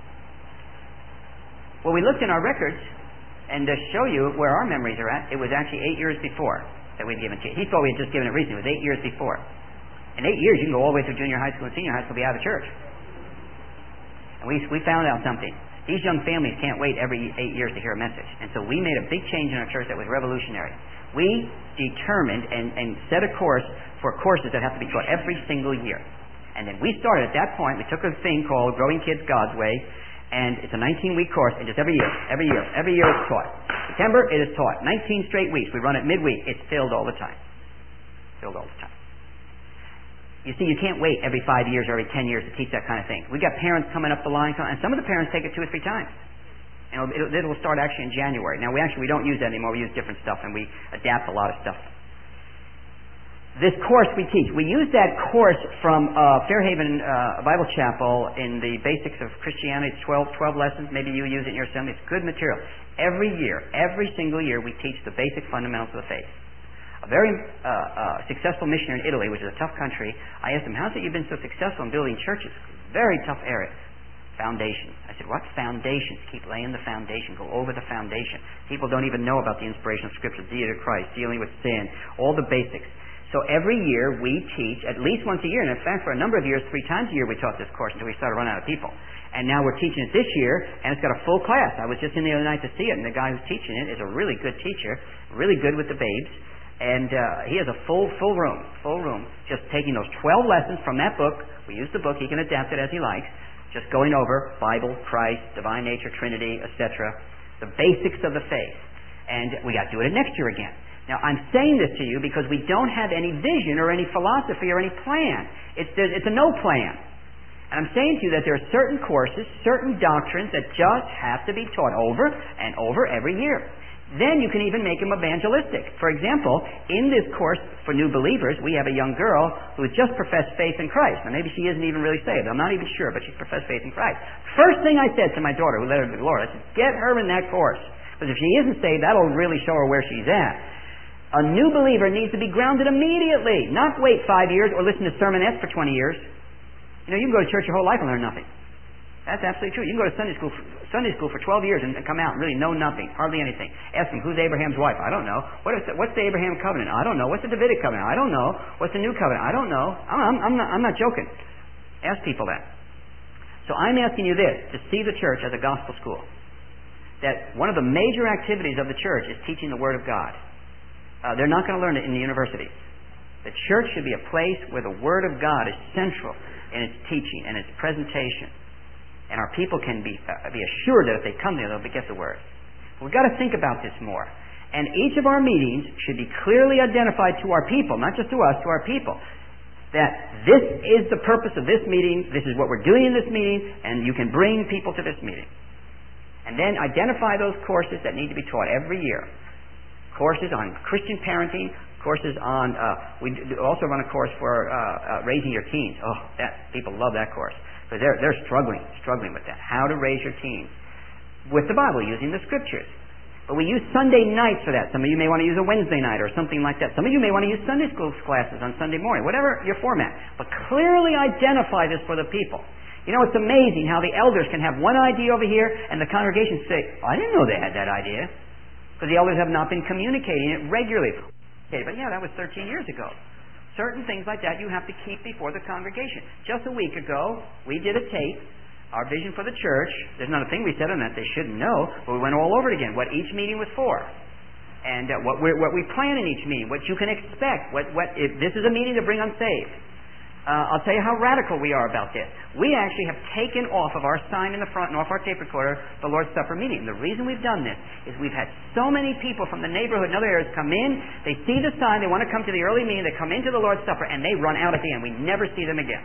Well, we looked in our records, and to show you where our memories are at, it was actually 8 years before that we'd given teaching. He thought we had just given it recently. It was 8 years before. In 8 years, you can go all the way through junior high school and senior high school and be out of the church. And we found out something. These young families can't wait every 8 years to hear a message. And so we made a big change in our church that was revolutionary. We determined and set a course for courses that have to be taught every single year. And then we started at that point, we took a thing called Growing Kids God's Way, and it's a 19-week course, and just every year it's taught. September, it is taught. 19 straight weeks. We run it midweek. It's filled all the time. Filled all the time. You see, you can't wait every 5 years or every 10 years to teach that kind of thing. We've got parents coming up the line, and some of the parents take it 2 or 3 times. And it will start actually in January. Now, we don't use that anymore. We use different stuff, and we adapt a lot of stuff. This course we teach, we use that course from Fairhaven Bible Chapel in the Basics of Christianity. It's 12 lessons. Maybe you use it in your assembly. It's good material. Every year, every single year, we teach the basic fundamentals of the faith. A very successful missionary in Italy, which is a tough country, I asked him, how's it you've been so successful in building churches? Very tough area. Foundations. I said, what's foundations? Keep laying the foundation. Go over the foundation. People don't even know about the inspiration of Scripture, deity of Christ, dealing with sin, all the basics. So every year we teach at least once a year, and in fact for a number of years, 3 times a year we taught this course until we started running out of people. And now we're teaching it this year, and it's got a full class. I was just in the other night to see it, and the guy who's teaching it is a really good teacher, really good with the babes, and he has a full room, just taking those 12 lessons from that book. We use the book. He can adapt it as he likes. Just going over Bible, Christ, divine nature, Trinity, etc. The basics of the faith. And we got to do it next year again. Now, I'm saying this to you because we don't have any vision or any philosophy or any plan. It's a no plan. And I'm saying to you that there are certain courses, certain doctrines that just have to be taught over and over every year. Then you can even make them evangelistic. For example, in this course for new believers, we have a young girl who has just professed faith in Christ. Now, maybe she isn't even really saved. I'm not even sure, but she's professed faith in Christ. First thing I said to my daughter, who led her to the Lord, I said, get her in that course. Because if she isn't saved, that'll really show her where she's at. A new believer needs to be grounded immediately, not wait 5 years or listen to sermonettes for 20 years. You know, you can go to church your whole life and learn nothing. That's absolutely true. You can go to Sunday school for 12 years and come out and really know nothing, hardly anything. Ask them, who's Abraham's wife? I don't know. What's the Abraham covenant? I don't know. What's the Davidic covenant? I don't know. What's the new covenant? I don't know. I'm not joking. Ask people that. So I'm asking you this, to see the church as a gospel school. That one of the major activities of the church is teaching the Word of God. They're not going to learn it in the universities. The church should be a place where the Word of God is central in its teaching and its presentation. And our people can be assured that if they come there, they'll get the Word. We've got to think about this more. And each of our meetings should be clearly identified to our people, not just to us, to our people. That this is the purpose of this meeting, this is what we're doing in this meeting, and you can bring people to this meeting. And then identify those courses that need to be taught every year. Courses on Christian parenting, courses on, we also run a course for raising your teens. Oh, people love that course. Because they're struggling with that. How to raise your teens with the Bible, using the Scriptures. But we use Sunday nights for that. Some of you may want to use a Wednesday night or something like that. Some of you may want to use Sunday school classes on Sunday morning, whatever your format. But clearly identify this for the people. You know, it's amazing how the elders can have one idea over here and the congregation say, I didn't know they had that idea. Because the elders have not been communicating it regularly. But yeah, that was 13 years ago. Certain things like that you have to keep before the congregation. Just a week ago, we did a tape, our vision for the church. There's not a thing we said on that they shouldn't know, but we went all over it again, what each meeting was for. And what we plan in each meeting, what you can expect. If this is a meeting to bring unsaved. I'll tell you how radical we are about this. We actually have taken off of our sign in the front and off our tape recorder the Lord's Supper meeting. The reason we've done this is we've had so many people from the neighborhood and other areas come in, they see the sign, they want to come to the early meeting, they come into the Lord's Supper, and they run out at the end. We never see them again.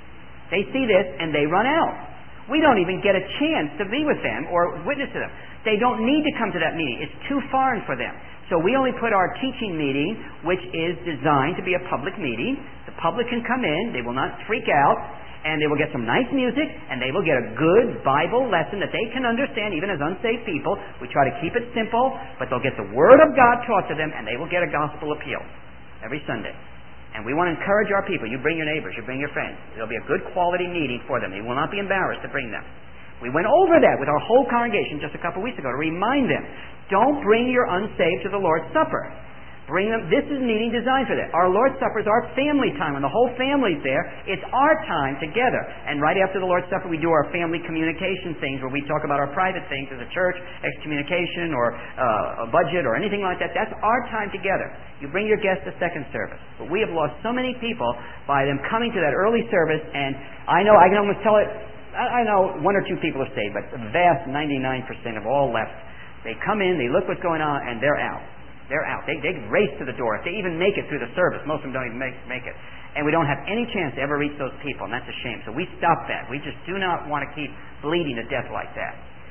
They see this and they run out. We don't even get a chance to be with them or witness to them. They don't need to come to that meeting. It's too foreign for them. So we only put our teaching meeting, which is designed to be a public meeting. The public can come in, they will not freak out, and they will get some nice music, and they will get a good Bible lesson that they can understand, even as unsaved people. We try to keep it simple, but they'll get the Word of God taught to them, and they will get a gospel appeal every Sunday. And we want to encourage our people. You bring your neighbors, you bring your friends. It'll be a good quality meeting for them. They will not be embarrassed to bring them. We went over that with our whole congregation just a couple weeks ago to remind them. Don't bring your unsaved to the Lord's Supper. Bring them. This is a meeting designed for that. Our Lord's Supper is our family time. When the whole family's there, it's our time together. And right after the Lord's Supper, we do our family communication things where we talk about our private things as a church, excommunication or a budget or anything like that. That's our time together. You bring your guests to second service. But we have lost so many people by them coming to that early service, and I know I can almost tell it. I know one or two people have stayed, but the vast 99% have all left. They come in, they look what's going on, and they're out. They're out. They race to the door. If they even make it through the service, most of them don't even make it. And we don't have any chance to ever reach those people, and that's a shame. So we stop that. We just do not want to keep bleeding to death like that.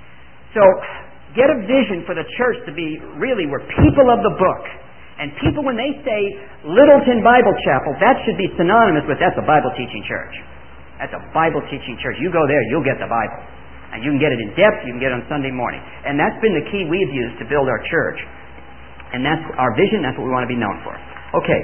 So get a vision for the church to be really we're people of the book. And people, when they say Littleton Bible Chapel, that should be synonymous with that's a Bible teaching church. That's a Bible teaching church. You go there, you'll get the Bible. And you can get it in depth, you can get it on Sunday morning. And that's been the key we've used to build our church. And that's our vision, that's what we want to be known for. Okay.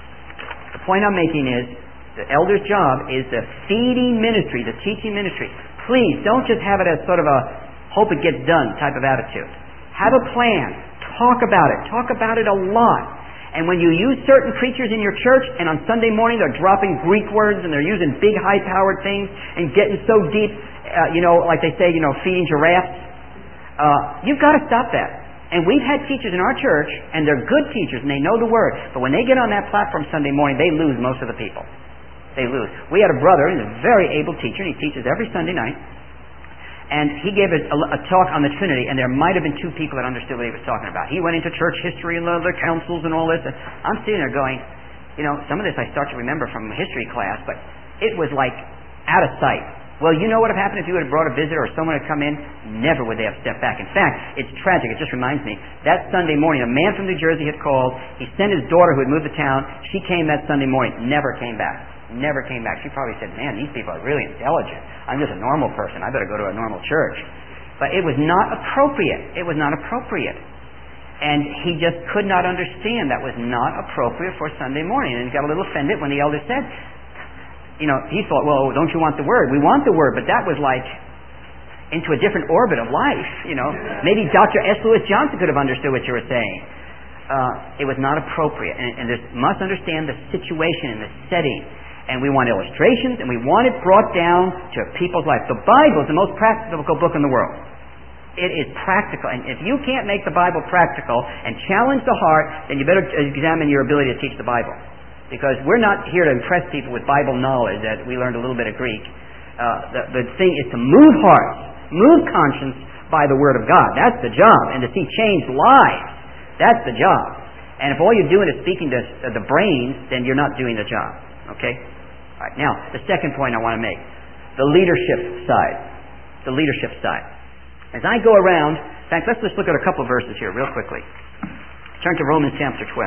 The point I'm making is the elder's job is the feeding ministry, the teaching ministry. Please, don't just have it as sort of a hope it gets done type of attitude. Have a plan. Talk about it. Talk about it a lot. And when you use certain preachers in your church, and on Sunday morning they're dropping Greek words and they're using big high-powered things and getting so deep, like they say, feeding giraffes, you've got to stop that. And we've had teachers in our church, and they're good teachers, and they know the Word. But when they get on that platform Sunday morning, they lose most of the people. they lose. We had a brother, he's a very able teacher, and he teaches every Sunday night. And he gave a talk on the Trinity, and there might have been 2 people that understood what he was talking about. He went into church history and the councils and all this, and I'm sitting there going, some of this I start to remember from history class, but it was like out of sight. Well, you know what would have happened if you would have brought a visitor or someone had come in? Never would they have stepped back. In fact, it's tragic. It just reminds me. That Sunday morning, a man from New Jersey had called. He sent his daughter who had moved to town. She came that Sunday morning. Never came back. Never came back. She probably said, man, these people are really intelligent. I'm just a normal person. I better go to a normal church. But it was not appropriate. It was not appropriate. And he just could not understand that was not appropriate for Sunday morning. And he got a little offended when the elder said, he thought, well, don't you want the Word? We want the Word, but that was like into a different orbit of life, Maybe Dr. S. Lewis Johnson could have understood what you were saying. It was not appropriate. And this must understand the situation and the setting. And we want illustrations, and we want it brought down to people's life. The Bible is the most practical book in the world. It is practical. And if you can't make the Bible practical and challenge the heart, then you better examine your ability to teach the Bible. Because we're not here to impress people with Bible knowledge that we learned a little bit of Greek. The thing is to move hearts, move conscience by the Word of God. That's the job. And to see changed lives. That's the job. And if all you're doing is speaking to the brains, then you're not doing the job. Okay? All right, now, the second point I want to make, the leadership side. The leadership side. As I go around, in fact, let's just look at a couple of verses here real quickly. Turn to Romans chapter 12.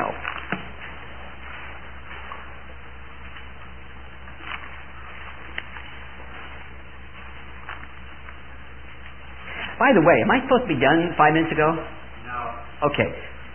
By the way, am I supposed to be done 5 minutes ago? No. Okay.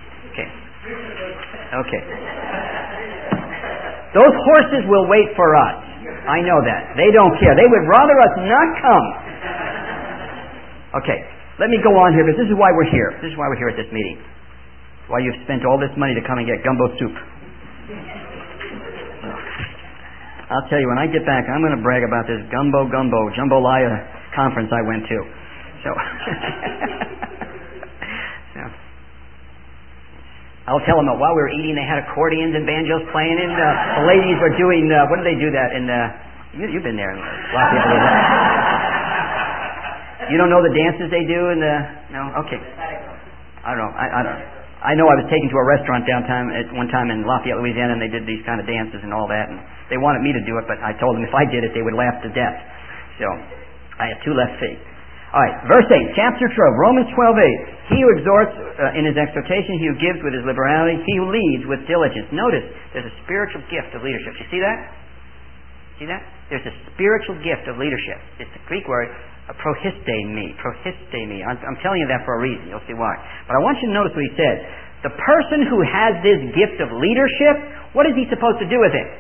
Those horses will wait for us. I know that. They don't care. They would rather us not come. Okay, let me go on here, because this is why we're here. This is why we're here at this meeting. Why you've spent all this money to come and get gumbo soup. I'll tell you, when I get back, I'm going to brag about this jambalaya conference I went to. So I'll tell them that while we were eating, they had accordions and banjos playing, and the ladies were doing, what do they do that in you've been there in Lafayette, Louisiana. You don't know the dances they do in the, no? Okay. I don't know. I know I was taken to a restaurant downtown at one time in Lafayette, Louisiana, and they did these kind of dances and all that, and they wanted me to do it, but I told them if I did it, they would laugh to death. So, I have 2 left feet. Alright, verse 8, chapter 12, Romans 12:8. He who exhorts in his exhortation, he who gives with his liberality, he who leads with diligence. Notice, there's a spiritual gift of leadership. You see that? See that? There's a spiritual gift of leadership. It's the Greek word, prohistemi. I'm telling you that for a reason. You'll see why. But I want you to notice what he says. The person who has this gift of leadership, what is he supposed to do with it?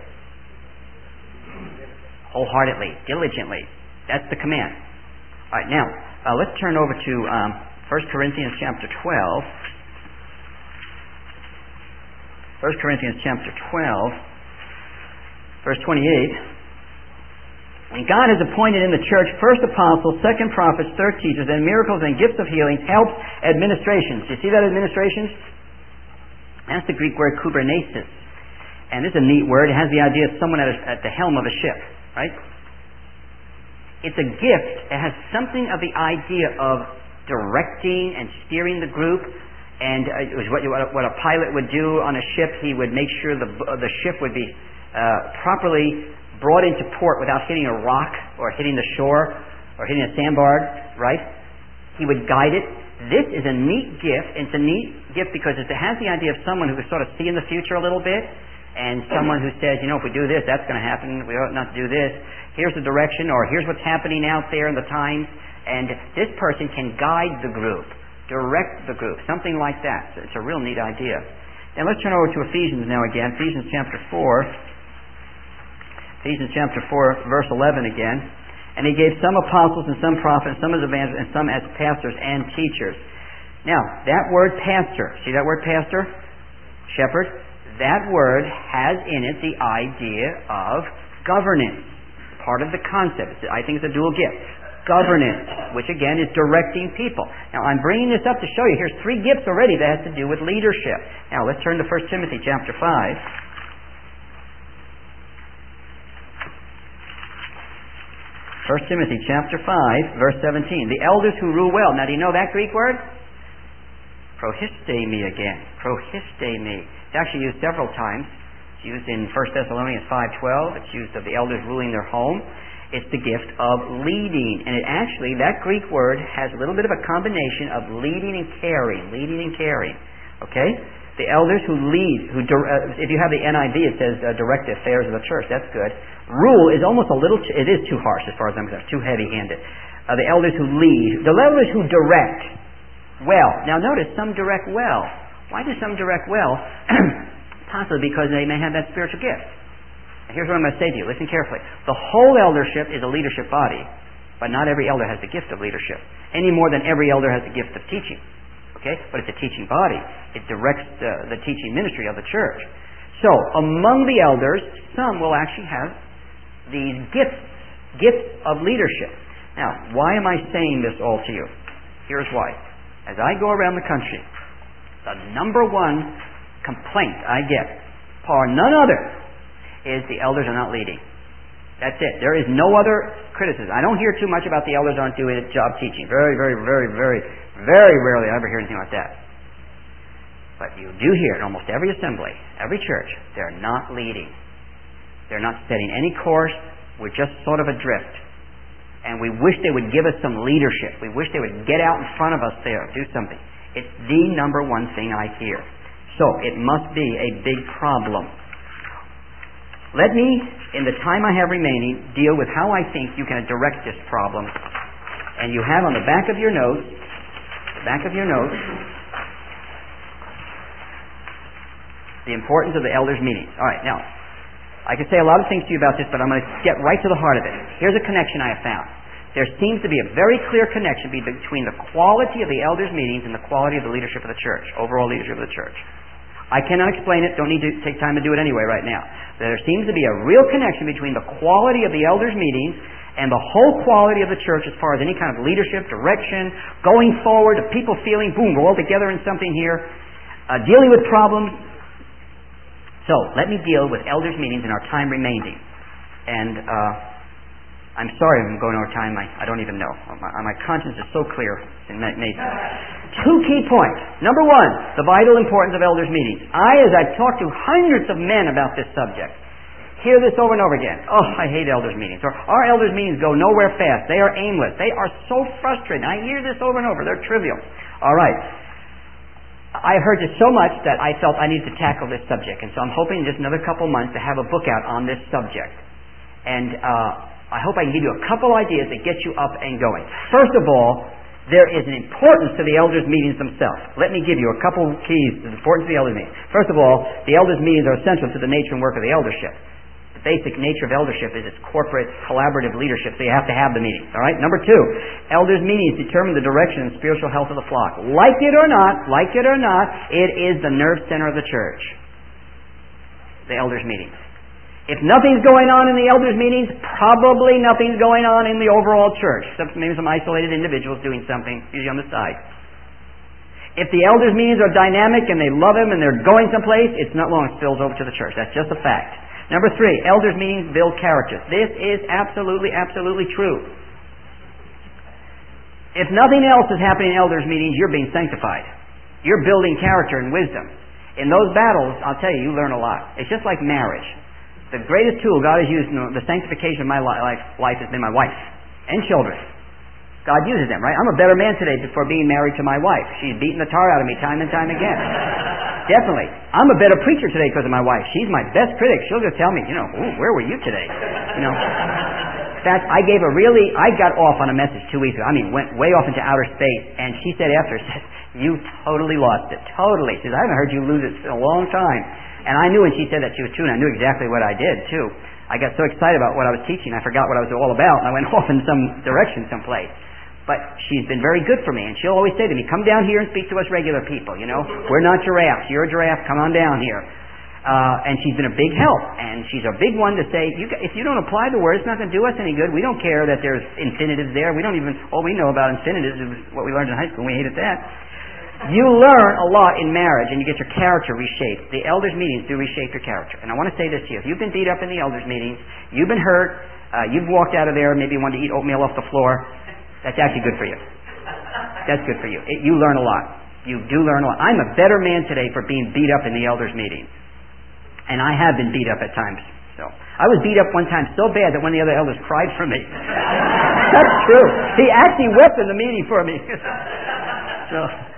Wholeheartedly, diligently. That's the command. All right, now, let's turn over to 1 Corinthians chapter 12. 1 Corinthians chapter 12, verse 28. And God has appointed in the church first apostles, second prophets, third teachers, and miracles and gifts of healing, helps, administrations. Do you see that, administrations? That's the Greek word kubernesis. And this is a neat word. It has the idea of someone at the helm of a ship, right? It's a gift. It has something of the idea of directing and steering the group. And it was what a pilot would do on a ship. He would make sure the ship would be properly brought into port without hitting a rock or hitting the shore or hitting a sandbar, right? He would guide it. This is a neat gift. It's a neat gift because it has the idea of someone who can sort of see in the future a little bit, and someone who says, if we do this, that's going to happen. We ought not to do this. Here's the direction, or here's what's happening out there in the times. And this person can guide the group, direct the group, something like that. So it's a real neat idea. Now let's turn over to Ephesians now again. Ephesians chapter 4. Ephesians chapter 4, verse 11 again. And he gave some apostles and some prophets, some as evangelists, and some as pastors and teachers. Now, that word pastor, see that word pastor? Shepherd? That word has in it the idea of governance. Part of the concept. I think it's a dual gift. Governance, which again is directing people. Now, I'm bringing this up to show you. Here's 3 gifts already that has to do with leadership. Now, let's turn to 1 Timothy chapter 5. 1 Timothy chapter 5, verse 17. The elders who rule well. Now, do you know that Greek word? Prohistemi again. Prohistemi. It's actually used several times. It's used in 1 Thessalonians 5:12. It's used of the elders ruling their home. It's the gift of leading. And it actually, that Greek word has a little bit of a combination of leading and caring. Leading and caring. Okay? The elders who lead, if you have the NIV, it says direct the affairs of the church. That's good. Rule is almost a little, it is too harsh as far as I'm concerned. Too heavy-handed. The elders who lead. The elders who direct well. Now notice, some direct well. Why do some direct well? Possibly because they may have that spiritual gift. Here's what I'm going to say to you. Listen carefully. The whole eldership is a leadership body, but not every elder has the gift of leadership, any more than every elder has the gift of teaching. Okay? But it's a teaching body. It directs the teaching ministry of the church. So, among the elders, some will actually have these gifts of leadership. Now, why am I saying this all to you? Here's why. As I go around the country, the number one complaint I get, par none other, is the elders are not leading. That's it. There is no other criticism. I don't hear too much about the elders aren't doing a job teaching. Very, very, very, very, very rarely I ever hear anything like that. But you do hear in almost every assembly, every church, they're not leading. They're not setting any course. We're just sort of adrift. And we wish they would give us some leadership. We wish they would get out in front of us there, do something. It's the number one thing I hear. So it must be a big problem. Let me, in the time I have remaining, deal with how I think you can direct this problem. And you have on the back of your notes, the importance of the elders' meetings. All right, now, I could say a lot of things to you about this, but I'm going to get right to the heart of it. Here's a connection I have found. There seems to be a very clear connection between the quality of the elders' meetings and the quality of the leadership of the church, overall leadership of the church. I cannot explain it, don't need to take time to do it anyway right now. There seems to be a real connection between the quality of the elders' meetings and the whole quality of the church as far as any kind of leadership, direction, going forward, of people feeling, boom, we're all together in something here, dealing with problems. So, let me deal with elders' meetings in our time remaining. And I'm sorry I'm going over time. I don't even know. My conscience is so clear. Two key points. Number one, the vital importance of elders' meetings. As I've talked to hundreds of men about this subject, hear this over and over again. Oh, I hate elders' meetings. Or, our elders' meetings go nowhere fast. They are aimless. They are so frustrating. I hear this over and over. They're trivial. All right. I heard this so much that I felt I needed to tackle this subject. And so I'm hoping in just another couple months to have a book out on this subject. And I hope I can give you a couple ideas that get you up and going. First of all, there is an importance to the elders' meetings themselves. Let me give you a couple keys to the importance of the elders' meetings. First of all, the elders' meetings are essential to the nature and work of the eldership. The basic nature of eldership is its corporate, collaborative leadership, so you have to have the meetings. All right? Number two, elders' meetings determine the direction and spiritual health of the flock. Like it or not, it is the nerve center of the church. The elders' meetings. If nothing's going on in the elders' meetings, probably nothing's going on in the overall church, except maybe some isolated individuals doing something, usually on the side. If the elders' meetings are dynamic and they love him and they're going someplace, it's not long it spills over to the church. That's just a fact. Number three, elders' meetings build character. This is absolutely, absolutely true. If nothing else is happening in elders' meetings, you're being sanctified. You're building character and wisdom. In those battles, I'll tell you, you learn a lot. It's just like marriage. The greatest tool God has used in the sanctification of my life has been my wife and children. God uses them, right? I'm a better man today for being married to my wife. She's beaten the tar out of me time and time again. Definitely. I'm a better preacher today because of my wife. She's my best critic. She'll just tell me, where were you today? In fact, I got off on a message 2 weeks ago. Went way off into outer space. And she said after, you totally lost it. Totally. She said, I haven't heard you lose it in a long time. And I knew when she said that she was true, and I knew exactly what I did, too. I got so excited about what I was teaching, I forgot what I was all about, and I went off in some direction someplace. But she's been very good for me, and she'll always say to me, come down here and speak to us regular people, We're not giraffes. You're a giraffe. Come on down here. And she's been a big help, and she's a big one to say, if you don't apply the word, it's not going to do us any good. We don't care that there's infinitives there. All we know about infinitives is what we learned in high school, and we hated that. You learn a lot in marriage, and you get your character reshaped. The elders' meetings do reshape your character. And I want to say this to you. If you've been beat up in the elders' meetings, you've been hurt, You've walked out of there, maybe wanted to eat oatmeal off the floor. That's actually good for you. That's good for you. You learn a lot. You do learn a lot. I'm a better man today for being beat up in the elders' meeting. And I have been beat up at times. So I was beat up one time so bad that one of the other elders cried for me. That's true. He actually wept in the meeting for me. So,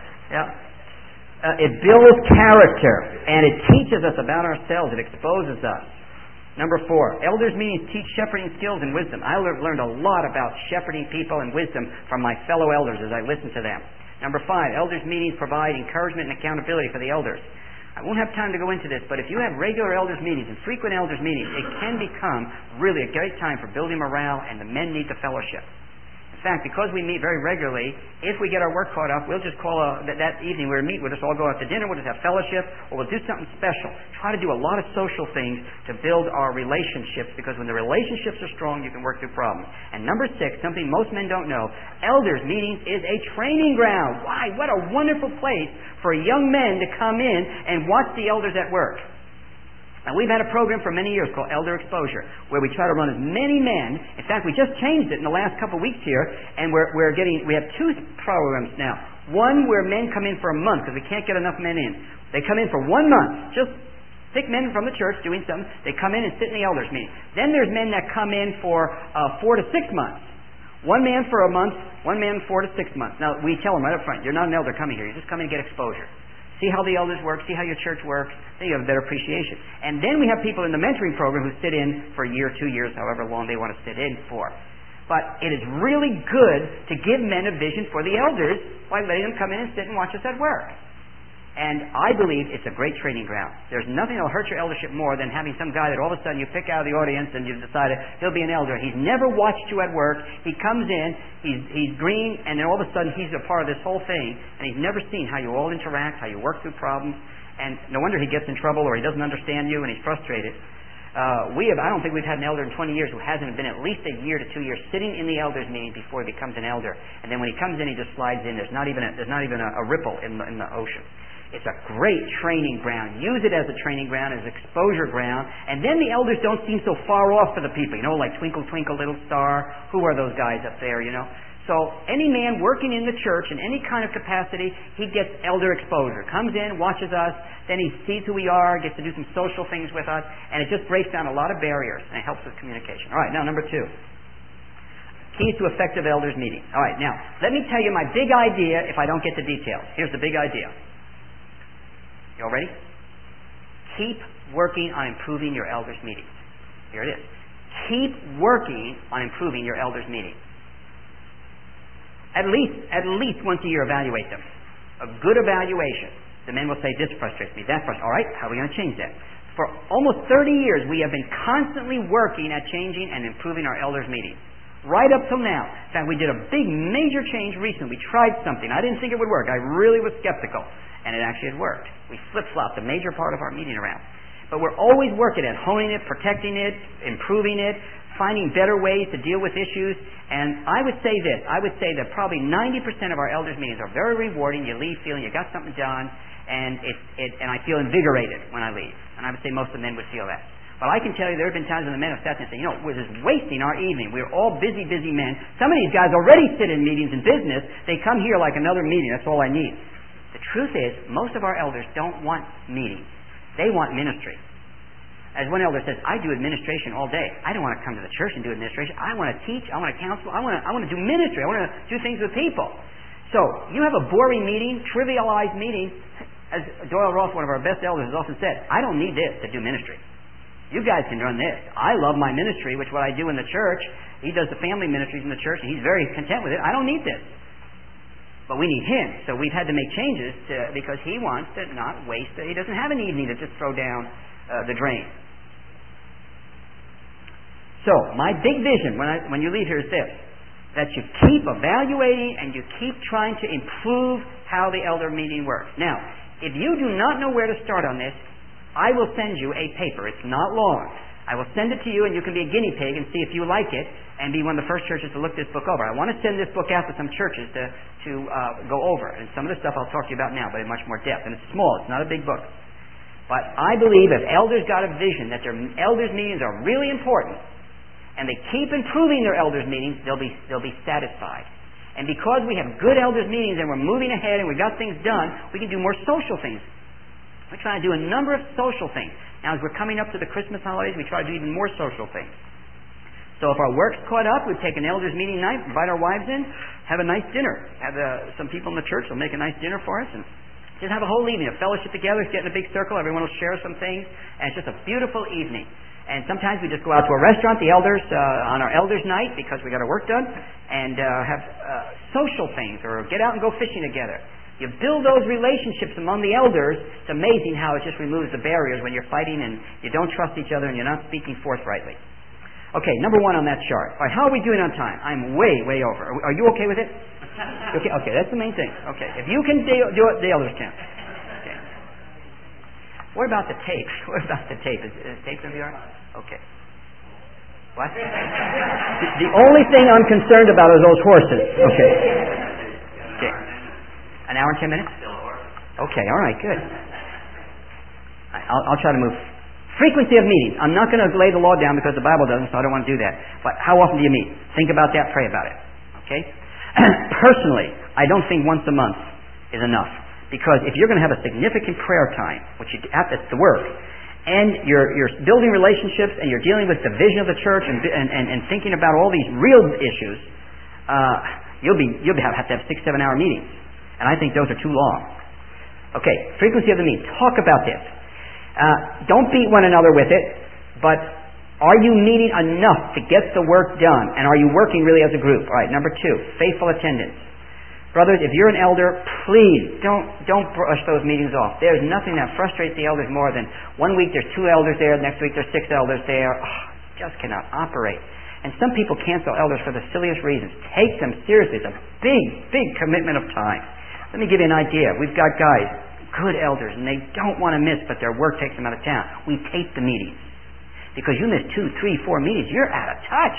yeah. It builds character, and it teaches us about ourselves. It exposes us. Number 4, elders' meetings teach shepherding skills and wisdom. I learned a lot about shepherding people and wisdom from my fellow elders as I listened to them. Number 5, elders' meetings provide encouragement and accountability for the elders. I won't have time to go into this, but if you have regular elders' meetings and frequent elders' meetings, it can become really a great time for building morale, and the men need the fellowship. In fact, because we meet very regularly, if we get our work caught up, we'll just call that evening we'll meet, we'll just all go out to dinner, we'll just have fellowship, or we'll do something special. Try to do a lot of social things to build our relationships, because when the relationships are strong, you can work through problems. And number 6, something most men don't know, elders' meetings is a training ground. Why? What a wonderful place for young men to come in and watch the elders at work. Now, we've had a program for many years called Elder Exposure, where we try to run as many men. In fact, we just changed it in the last couple of weeks here, and we have 2 programs now. One where men come in for a month, because we can't get enough men in. They come in for 1 month, just pick men from the church doing something. They come in and sit in the elders' meeting. Then there's men that come in for 4 to 6 months. 1 man for a month, 1 man 4 to 6 months. Now, we tell them right up front, you're not an elder coming here. You just come in and get exposure. See how the elders work, see how your church works, then you have a better appreciation. And then we have people in the mentoring program who sit in for a year, 2 years, however long they want to sit in for. But it is really good to give men a vision for the elders by letting them come in and sit and watch us at work. And I believe it's a great training ground. There's nothing that will hurt your eldership more than having some guy that all of a sudden you pick out of the audience and you've decided he'll be an elder. He's never watched you at work. He comes in, he's green, and then all of a sudden he's a part of this whole thing, and he's never seen how you all interact, how you work through problems. And no wonder he gets in trouble or he doesn't understand you and he's frustrated. I don't think we've had an elder in 20 years who hasn't been at least a year to 2 years sitting in the elders meeting before he becomes an elder. And then when he comes in, he just slides in. There's not even a ripple in the ocean. It's a great training ground. Use it as a training ground, as an exposure ground. And then the elders don't seem so far off for the people. Like Twinkle, Twinkle, Little Star. Who are those guys up there, So any man working in the church in any kind of capacity, he gets elder exposure. Comes in, watches us, then he sees who we are, gets to do some social things with us, and it just breaks down a lot of barriers, and it helps with communication. All right, now number 2. Keys to effective elders meetings. All right, now, let me tell you my big idea if I don't get the details. Here's the big idea. You all ready? Keep working on improving your elders' meetings. Here it is. Keep working on improving your elders' meetings. At least once a year, evaluate them. A good evaluation. The men will say, this frustrates me, that frustrates me. All right, how are we going to change that? For almost 30 years, we have been constantly working at changing and improving our elders' meetings. Right up till now. In fact, we did a big, major change recently. We tried something. I didn't think it would work. I really was skeptical. And it actually had worked. We flip-flopped a major part of our meeting around. But we're always working at honing it, protecting it, improving it, finding better ways to deal with issues. And I would say this. I would say that probably 90% of our elders' meetings are very rewarding. You leave feeling you got something done, and I feel invigorated when I leave. And I would say most of the men would feel that. But I can tell you there have been times when the men have sat there and said, we're just wasting our evening. We're all busy, busy men. Some of these guys already sit in meetings in business. They come here like another meeting. That's all I need. The truth is, most of our elders don't want meetings. They want ministry. As one elder says, I do administration all day. I don't want to come to the church and do administration. I want to teach. I want to counsel. I want to do ministry. I want to do things with people. So, you have a boring meeting, trivialized meeting. As Doyle Ross, one of our best elders, has often said, I don't need this to do ministry. You guys can run this. I love my ministry, which what I do in the church. He does the family ministries in the church, and he's very content with it. I don't need this. But we need him. So we've had to make changes because he wants to not waste it. He doesn't have an evening to just throw down the drain. So my big vision when you leave here is this. That you keep evaluating and you keep trying to improve how the elder meeting works. Now, if you do not know where to start on this, I will send you a paper. It's not long. I will send it to you, and you can be a guinea pig and see if you like it and be one of the first churches to look this book over. I want to send this book out to some churches to go over. And some of the stuff I'll talk to you about now, but in much more depth. And it's small. It's not a big book. But I believe if elders got a vision that their elders' meetings are really important, and they keep improving their elders meetings, they'll be satisfied. And because we have good elders meetings and we're moving ahead and we got things done, we can do more social things. We try to do a number of social things. Now, as we're coming up to the Christmas holidays, we try to do even more social things. So if our work's caught up, we take an elders meeting night, invite our wives in, have a nice dinner. Have some people in the church will make a nice dinner for us, and just have a whole evening of fellowship together, get in a big circle, everyone will share some things, and it's just a beautiful evening. And sometimes we just go out to a restaurant, the elders, on our elders' night, because we got our work done, and have social things, or get out and go fishing together. You build those relationships among the elders. It's amazing how it just removes the barriers when you're fighting and you don't trust each other and you're not speaking forthrightly. Okay, number 1 on that chart. All right, how are we doing on time? I'm way over. Are you okay with it? Okay, that's the main thing. Okay, if you can do it, the elders can. Okay. What about the tape? What about the tape? Is tape going to be all right? Okay. What? The only thing I'm concerned about is those horses. Okay. An hour and 10 minutes? Okay, all right, good. I'll try to move. Frequency of meetings. I'm not going to lay the law down because the Bible doesn't, so I don't want to do that. But how often do you meet? Think about that, pray about it. Okay? Personally, I don't think once a month is enough. Because if you're going to have a significant prayer time, which that's the work, and you're building relationships and you're dealing with the vision of the church and thinking about all these real issues, you'll have to have 6-7 hour meetings. And I think those are too long. Okay, frequency of the meeting. Talk about this. Don't beat one another with it, but are you meeting enough to get the work done? And are you working really as a group? All right, number 2, faithful attendance. Brothers, if you're an elder, please don't brush those meetings off. There's nothing that frustrates the elders more than one week there's 2 elders there, next week there's 6 elders there. Just cannot operate. And some people cancel elders for the silliest reasons. Take them seriously. It's a big commitment of time. Let me give you an idea. We've got guys, good elders, and they don't want to miss, but their work takes them out of town. We tape the meetings. Because you miss 2, 3, 4 meetings, you're out of touch.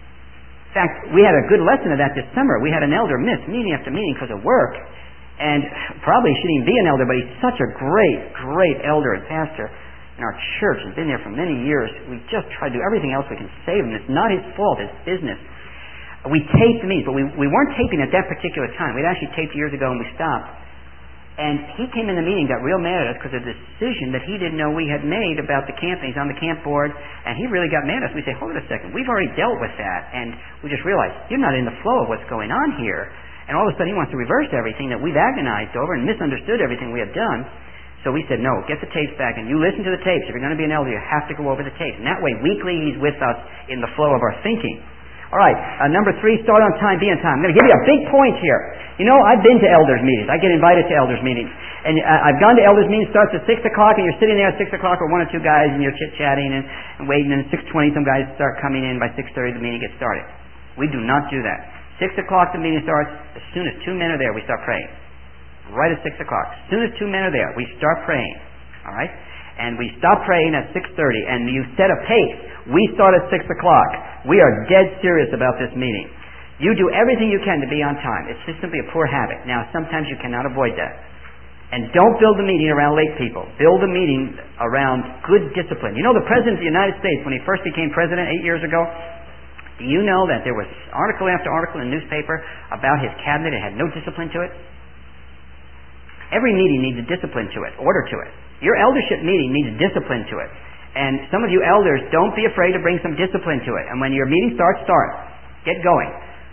In fact, we had a good lesson of that this summer. We had an elder miss meeting after meeting because of work. And probably shouldn't even be an elder, but he's such a great elder and pastor in our church. He's been there for many years. We just try to do everything else we can save him. It's not his fault. It's business. We taped the meetings, but we weren't taping at that particular time. We'd actually taped years ago and we stopped. And he came in the meeting, got real mad at us because of the decision that he didn't know we had made about the camp. He's on the camp board, and he really got mad at us. We say, hold it a second, we've already dealt with that. And we just realized, you're not in the flow of what's going on here. And all of a sudden he wants to reverse everything that we've agonized over and misunderstood everything we have done. So we said, no, get the tapes back, and you listen to the tapes. If you're going to be an elder, you have to go over the tapes. And that way, weekly, he's with us in the flow of our thinking. All right, number 3, start on time, be on time. I'm going to give you a big point here. You know, I've been to elders' meetings. I get invited to elders' meetings. And I've gone to elders' meetings, starts at 6 o'clock, and you're sitting there at 6 o'clock with 1 or 2 guys, and you're chit-chatting and waiting, and at 6:20, some guys start coming in. By 6:30, the meeting gets started. We do not do that. 6 o'clock, the meeting starts. As soon as 2 men are there, we start praying. Right at 6 o'clock. As soon as 2 men are there, we start praying. All right? And we stop praying at 6:30, and you set a pace. We start at 6 o'clock. We are dead serious about this meeting. You do everything you can to be on time. It's just simply a poor habit. Now, sometimes you cannot avoid that. And don't build the meeting around late people. Build the meeting around good discipline. You know, the President of the United States, when he first became President 8 years ago, do you know that there was article after article in the newspaper about his cabinet? It had no discipline to it. Every meeting needs a discipline to it, order to it. Your eldership meeting needs discipline to it. And some of you elders, don't be afraid to bring some discipline to it. And when your meeting starts, start. Get going.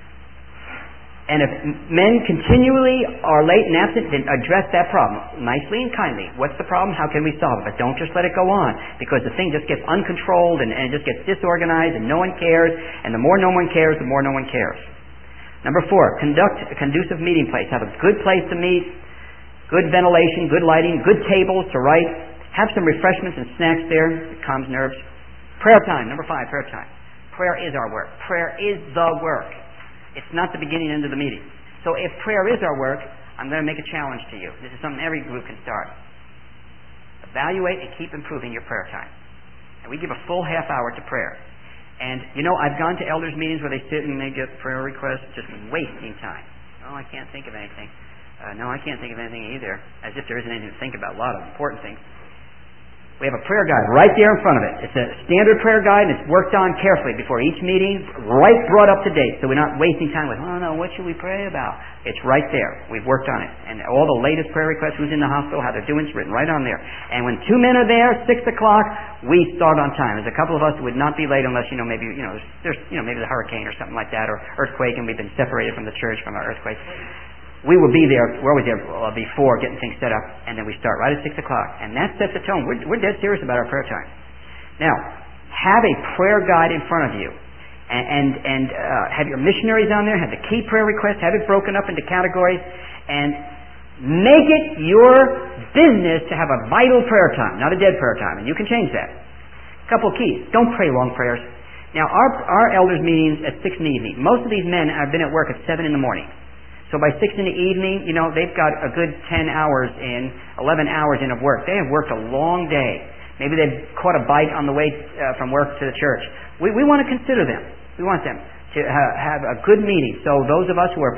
And if men continually are late and absent, then address that problem nicely and kindly. What's the problem? How can we solve it? But don't just let it go on, because the thing just gets uncontrolled and it just gets disorganized and no one cares. And the more no one cares, the more no one cares. Number 4, conduct a conducive meeting place. Have a good place to meet, good ventilation, good lighting, good tables to write. Have some refreshments and snacks there. It calms nerves. Prayer time. Number 5, prayer time. Prayer is our work. Prayer is the work. It's not the beginning and end of the meeting. So if prayer is our work, I'm going to make a challenge to you. This is something every group can start. Evaluate and keep improving your prayer time. And we give a full half hour to prayer. And, you know, I've gone to elders' meetings where they sit and they get prayer requests, just wasting time. Oh, I can't think of anything. No, I can't think of anything either. As if there isn't anything to think about. A lot of important things. We have a prayer guide right there in front of it. It's a standard prayer guide, and it's worked on carefully before each meeting, right brought up to date, so we're not wasting time with, oh no, what should we pray about? It's right there. We've worked on it. And all the latest prayer requests, who's in the hospital, how they're doing, it's written right on there. And when 2 men are there, 6 o'clock, we start on time. There's a couple of us who would not be late unless, maybe, there's maybe the hurricane or something like that, or earthquake, and we've been separated from the church from our earthquake. We will be there, we're always there before getting things set up, and then we start right at 6 o'clock. And that sets the tone. We're dead serious about our prayer time. Now, have a prayer guide in front of you. And have your missionaries on there, have the key prayer requests, have it broken up into categories, and make it your business to have a vital prayer time, not a dead prayer time. And you can change that. A couple of keys. Don't pray long prayers. Now, our elders' meetings at 6 in the evening. Most of these men have been at work at 7 in the morning. So by 6 in the evening, they've got a good 10 hours in, 11 hours in of work. They have worked a long day. Maybe they've caught a bite on the way from work to the church. We want to consider them. We want them to have a good meeting. So those of us who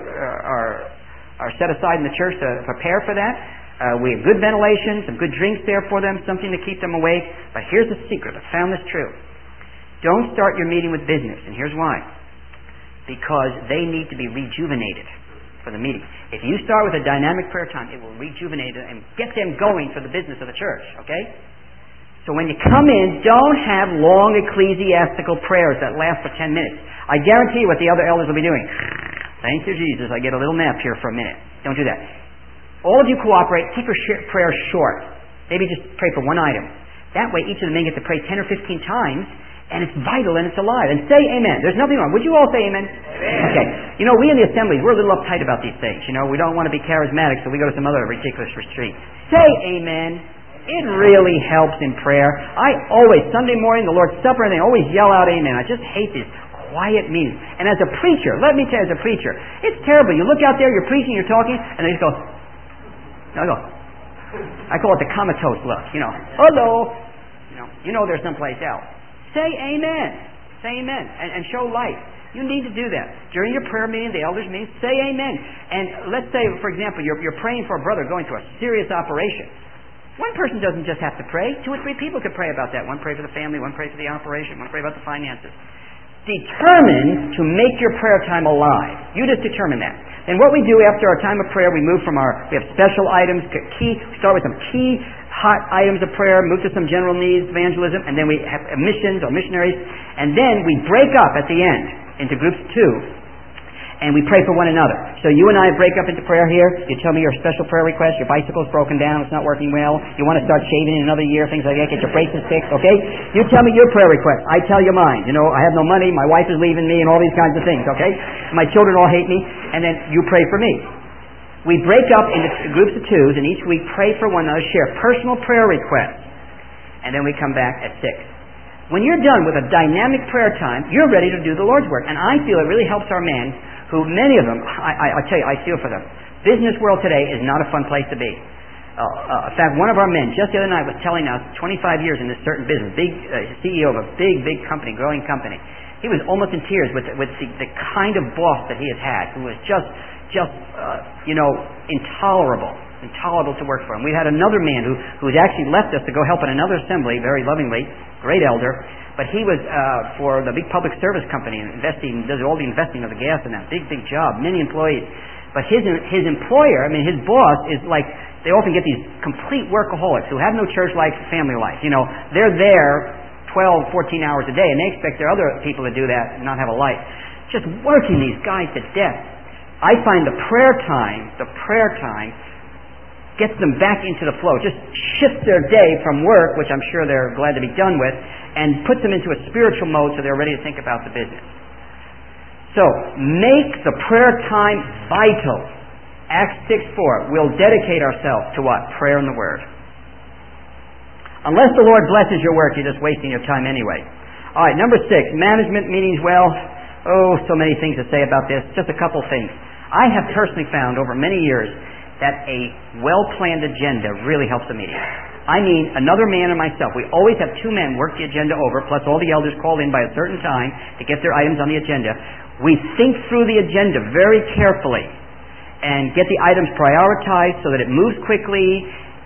are set aside in the church to prepare for that, we have good ventilation, some good drinks there for them, something to keep them awake. But here's the secret. I found this true. Don't start your meeting with business, and here's why. Because they need to be rejuvenated for the meeting. If you start with a dynamic prayer time, it will rejuvenate and get them going for the business of the church, okay? So when you come in, don't have long ecclesiastical prayers that last for 10 minutes. I guarantee you what the other elders will be doing. Thank you, Jesus. I get a little nap here for a minute. Don't do that. All of you cooperate. Keep your prayers short. Maybe just pray for one item. That way each of the men get to pray 10 or 15 times, and it's vital and it's alive. And say amen. There's nothing wrong. Would you all say amen? Amen. Okay. We in the assemblies, we're a little uptight about these things. We don't want to be charismatic, so we go to some other ridiculous retreat. Say amen. It really helps in prayer. I always, Sunday morning, the Lord's Supper, and they always yell out amen. I just hate these quiet meetings. And as a preacher, let me tell you, as a preacher, it's terrible. You look out there, you're preaching, you're talking, and they just go, I call it the comatose look. Hello. There's someplace else. Say amen. Say amen. And show life. You need to do that. During your prayer meeting, the elders' meeting, say amen. And let's say, for example, you're praying for a brother going through a serious operation. One person doesn't just have to pray. 2 or 3 people could pray about that. One pray for the family, one pray for the operation, one pray about the finances. Determine to make your prayer time alive. You just determine that. And what we do after our time of prayer, we move from we have special items, we start with some key hot items of prayer, move to some general needs, evangelism, and then we have missions or missionaries, and then we break up at the end into groups of 2, and we pray for one another. So you and I break up into prayer here. You tell me your special prayer request. Your bicycle's broken down. It's not working well. You want to start shaving in another year, things like that. Get your braces fixed, okay? You tell me your prayer request. I tell you mine. I have no money. My wife is leaving me and all these kinds of things, okay? My children all hate me. And then you pray for me. We break up into groups of 2s, and each week pray for one another, share personal prayer requests. And then we come back at 6. When you're done with a dynamic prayer time, you're ready to do the Lord's work. And I feel it really helps our men, who many of them, I tell you, I feel for them. Business world today is not a fun place to be. In fact, one of our men just the other night was telling us 25 years in this certain business, CEO of a big company, growing company. He was almost in tears with the kind of boss that he has had, who was just intolerable to work for him. We had another man who had actually left us to go help in another assembly, very lovingly, great elder. But he was for the big public service company, does all the investing of the gas in that big job, many employees. But his employer, his boss is like, they often get these complete workaholics who have no church life, family life. They're there 12, 14 hours a day, and they expect their other people to do that and not have a life. Just working these guys to death. I find the prayer time gets them back into the flow. Just shifts their day from work, which I'm sure they're glad to be done with, and puts them into a spiritual mode so they're ready to think about the business. So, make the prayer time vital. Acts 6:4. We'll dedicate ourselves to what? Prayer and the Word. Unless the Lord blesses your work, you're just wasting your time anyway. All right, number 6. Management meetings. Well, so many things to say about this. Just a couple things. I have personally found over many years that a well-planned agenda really helps the meeting. Another man and myself, we always have 2 men work the agenda over, plus all the elders call in by a certain time to get their items on the agenda. We think through the agenda very carefully and get the items prioritized so that it moves quickly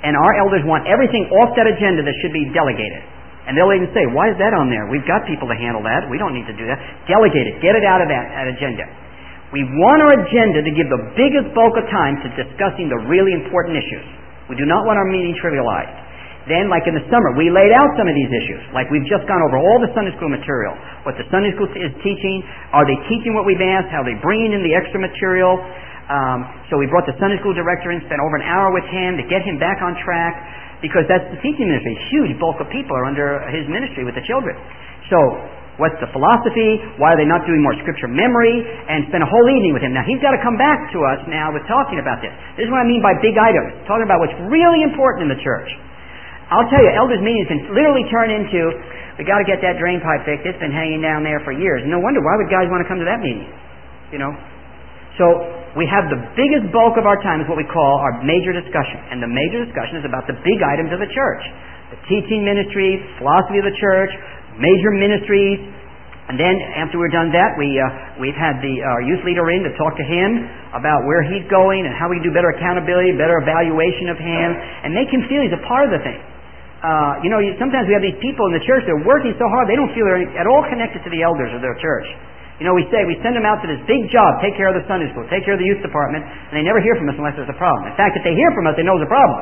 And our elders want everything off that agenda that should be delegated. And they'll even say, why is that on there? We've got people to handle that. We don't need to do that. Delegate it. Get it out of that agenda. We want our agenda to give the biggest bulk of time to discussing the really important issues. We do not want our meeting trivialized. Then, like in the summer, we laid out some of these issues. Like we've just gone over all the Sunday school material. What the Sunday school is teaching. Are they teaching what we've asked? How are they bringing in the extra material? So we brought the Sunday school director in, spent over an hour with him to get him back on track, because that's the teaching ministry. A huge bulk of people are under his ministry with the children. So, what's the philosophy? Why are they not doing more scripture memory? And spend a whole evening with him. Now, he's got to come back to us now with talking about this. This is what I mean by big items. Talking about what's really important in the church. I'll tell you, elders' meetings can literally turn into, we got to get that drain pipe fixed. It's been hanging down there for years. No wonder, why would guys want to come to that meeting? You know? So, we have the biggest bulk of our time is what we call our major discussion. And the major discussion is about the big items of the church. The teaching ministries, philosophy of the church, major ministries. And then, after we're done that, we've had our youth leader in to talk to him about where he's going and how we can do better accountability, better evaluation of him, and make him feel he's a part of the thing. Sometimes we have these people in the church, they're working so hard, they don't feel they're at all connected to the elders of their church. We send them out to this big job, take care of the Sunday school, take care of the youth department, and they never hear from us unless there's a problem. In fact, if they hear from us, they know there's a problem.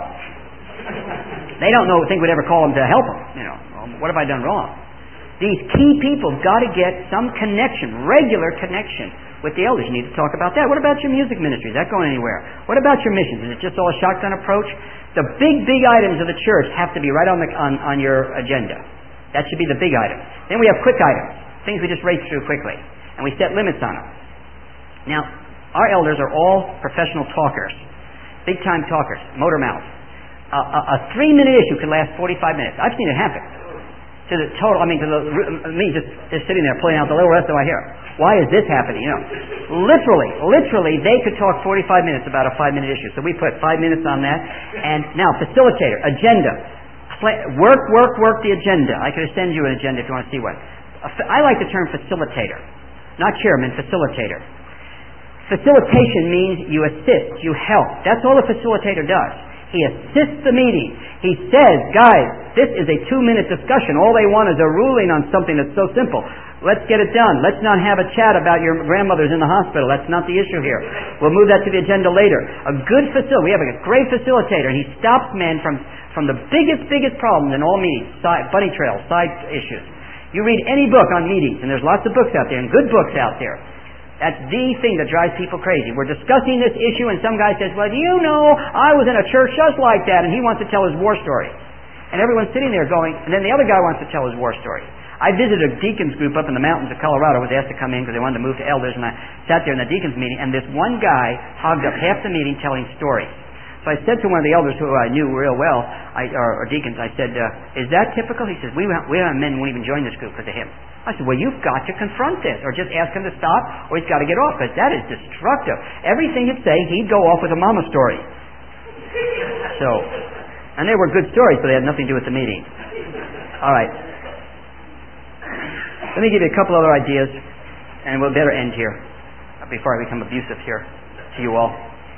They don't think we'd ever call them to help them. What have I done wrong? These key people have got to get some connection, regular connection with the elders. You need to talk about that. What about your music ministry? Is that going anywhere? What about your missions? Is it just all a shotgun approach? The big items of the church have to be right on your agenda. That should be the big items. Then we have quick items, things we just race through quickly. And we set limits on them. Now, our elders are all professional talkers, big-time talkers, motor mouths. A 3-minute issue could last 45 minutes. I've seen it happen. Me just sitting there pulling out the little rest of my hair. Why is this happening? Literally, they could talk 45 minutes about a 5-minute issue. So we put 5 minutes on that. And now, facilitator, agenda. Work the agenda. I could send you an agenda if you want to see one. I like the term facilitator. Not chairman, facilitator. Facilitation means you assist, you help. That's all a facilitator does. He assists the meeting. He says, guys, this is a 2-minute discussion. All they want is a ruling on something that's so simple. Let's get it done. Let's not have a chat about your grandmother's in the hospital. That's not the issue here. We'll move that to the agenda later. We have a great facilitator. He stops men from the biggest problems in all meetings. Bunny trails, side issues. You read any book on meetings, and there's lots of books out there, and good books out there. That's the thing that drives people crazy. We're discussing this issue, and some guy says, well, I was in a church just like that, and he wants to tell his war story. And everyone's sitting there going, and then the other guy wants to tell his war story. I visited a deacons group up in the mountains of Colorado. I was asked to come in because they wanted to move to elders, and I sat there in the deacons meeting, and this one guy hogged up half the meeting telling stories. So I said to one of the elders who I knew real well, or deacons, I said, is that typical? He says, we have men who won't even join this group because of him. I said, well, you've got to confront this, or just ask him to stop, or he's got to get off, because that is destructive. Everything he'd say, he'd go off with a mama story. And they were good stories, but they had nothing to do with the meeting. All right. Let me give you a couple other ideas, and we'll better end here, before I become abusive here to you all.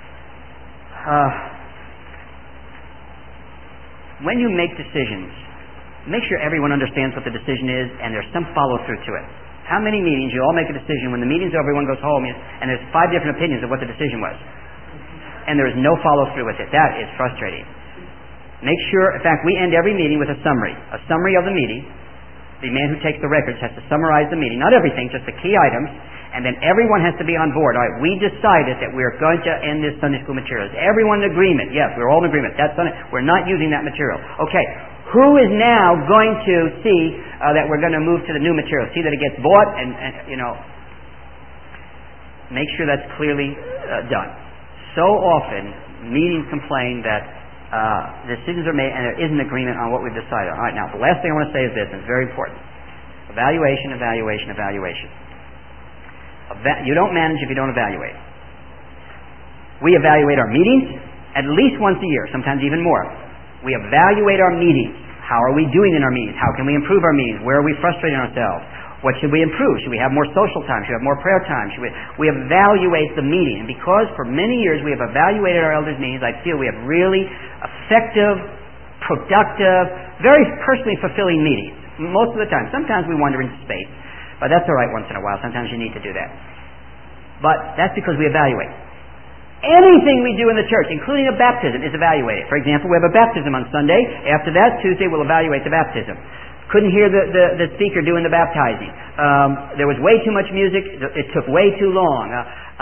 When you make decisions, make sure everyone understands what the decision is and there's some follow-through to it. How many meetings, you all make a decision, when the meeting's over, everyone goes home, and there's 5 different opinions of what the decision was. And there is no follow-through with it. That is frustrating. Make sure, in fact, we end every meeting with a summary of the meeting. The man who takes the records has to summarize the meeting. Not everything, just the key items. And then everyone has to be on board. All right, we decided that we're going to end this Sunday school material. Is everyone in agreement? Yes, we're all in agreement. We're not using that material. Okay, who is now going to see that we're going to move to the new material? See that it gets bought and make sure that's clearly done. So often, meetings complain that decisions are made and there isn't agreement on what we've decided on. All right, now, the last thing I want to say is this, and it's very important. Evaluation. You don't manage if you don't evaluate. We evaluate our meetings at least once a year, sometimes even more. We evaluate our meetings. How are we doing in our meetings? How can we improve our meetings? Where are we frustrating ourselves? What should we improve? Should we have more social time? Should we have more prayer time? We evaluate the meeting. And because for many years we have evaluated our elders' meetings, I feel we have really effective, productive, very personally fulfilling meetings. Most of the time. Sometimes we wander into space. But that's all right once in a while. Sometimes you need to do that. But that's because we evaluate. Anything we do in the church, including a baptism, is evaluated. For example, we have a baptism on Sunday. After that, Tuesday, we'll evaluate the baptism. Couldn't hear the speaker doing the baptizing. There was way too much music. It took way too long.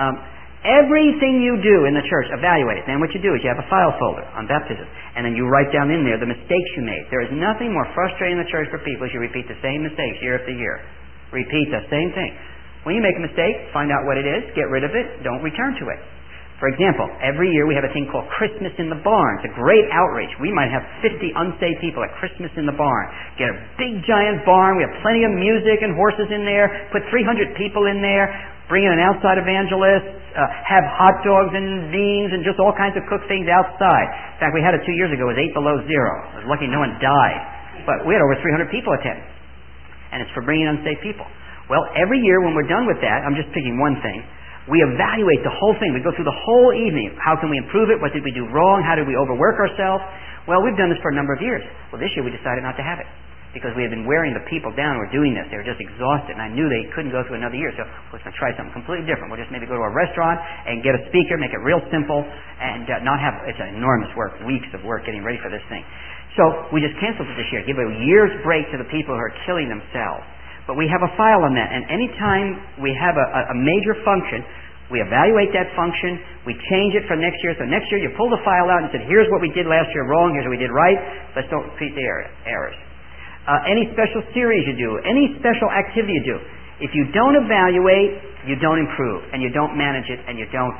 Everything you do in the church, evaluate it. Then what you do is you have a file folder on baptism. And then you write down in there the mistakes you made. There is nothing more frustrating in the church for people as you repeat the same mistakes year after year. Repeat the same thing. When you make a mistake, find out what it is, get rid of it, don't return to it. For example, every year we have a thing called Christmas in the Barn. It's a great outreach. We might have 50 unsaved people at Christmas in the Barn. Get a big giant barn. We have plenty of music and horses in there. Put 300 people in there. Bring in an outside evangelist. Have hot dogs and beans and just all kinds of cooked things outside. In fact, we had it 2 years ago. It was 8 below zero. I was lucky no one died. But we had over 300 people attend. And it's for bringing unsaved people. Well, every year when we're done with that, I'm just picking one thing, we evaluate the whole thing. We go through the whole evening. How can we improve it? What did we do wrong? How did we overwork ourselves? Well, we've done this for a number of years. Well, this year we decided not to have it because we had been wearing the people down who were doing this. They were just exhausted, and I knew they couldn't go through another year. So we're going to try something completely different. We'll just maybe go to a restaurant and get a speaker, make it real simple, and not have, it's an enormous work, weeks of work getting ready for this thing. So we just canceled it this year. Give a year's break to the people who are killing themselves. But we have a file on that, and anytime we have a major function, we evaluate that function, we change it for next year. So next year you pull the file out and said, here's what we did last year wrong, here's what we did right. Let's don't repeat the errors. Any special series you do, any special activity you do, if you don't evaluate, you don't improve, and you don't manage it, and you don't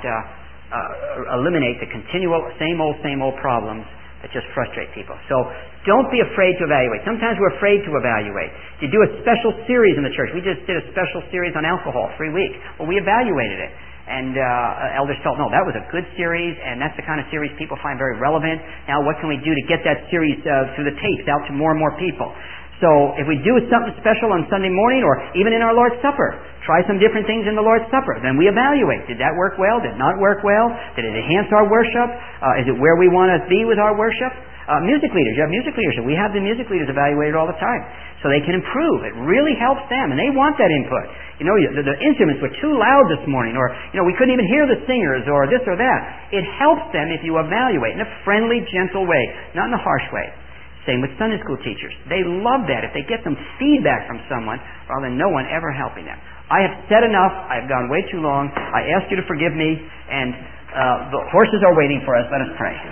eliminate the continual same old problems that just frustrate people. So don't be afraid to evaluate. Sometimes we're afraid to evaluate. You do a special series in the church. We just did a special series on alcohol, 3 weeks. Well, we evaluated it. And elders felt, no, that was a good series, and that's the kind of series people find very relevant. Now what can we do to get that series through the tapes out to more and more people? So if we do something special on Sunday morning or even in our Lord's Supper, try some different things in the Lord's Supper. Then we evaluate. Did that work well? Did it not work well? Did it enhance our worship? Is it where we want to be with our worship? Music leaders. You have music leadership. We have the music leaders evaluated all the time. So they can improve. It really helps them. And they want that input. You know, the instruments were too loud this morning. Or, you know, we couldn't even hear the singers or this or that. It helps them if you evaluate in a friendly, gentle way. Not in a harsh way. Same with Sunday school teachers. They love that if they get some feedback from someone rather than no one ever helping them. I have said enough. I have gone way too long. I ask you to forgive me. And the horses are waiting for us. Let us pray.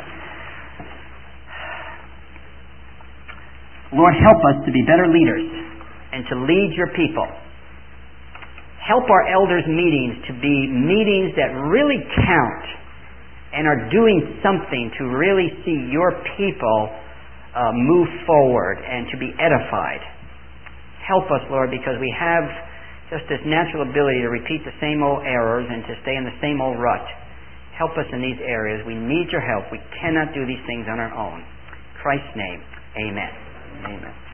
Lord, help us to be better leaders and to lead your people. Help our elders' meetings to be meetings that really count and are doing something to really see your people move forward and to be edified. Help us, Lord, because we have just this natural ability to repeat the same old errors and to stay in the same old rut. Help us in these areas. We need your help. We cannot do these things on our own. In Christ's name, amen. Amen.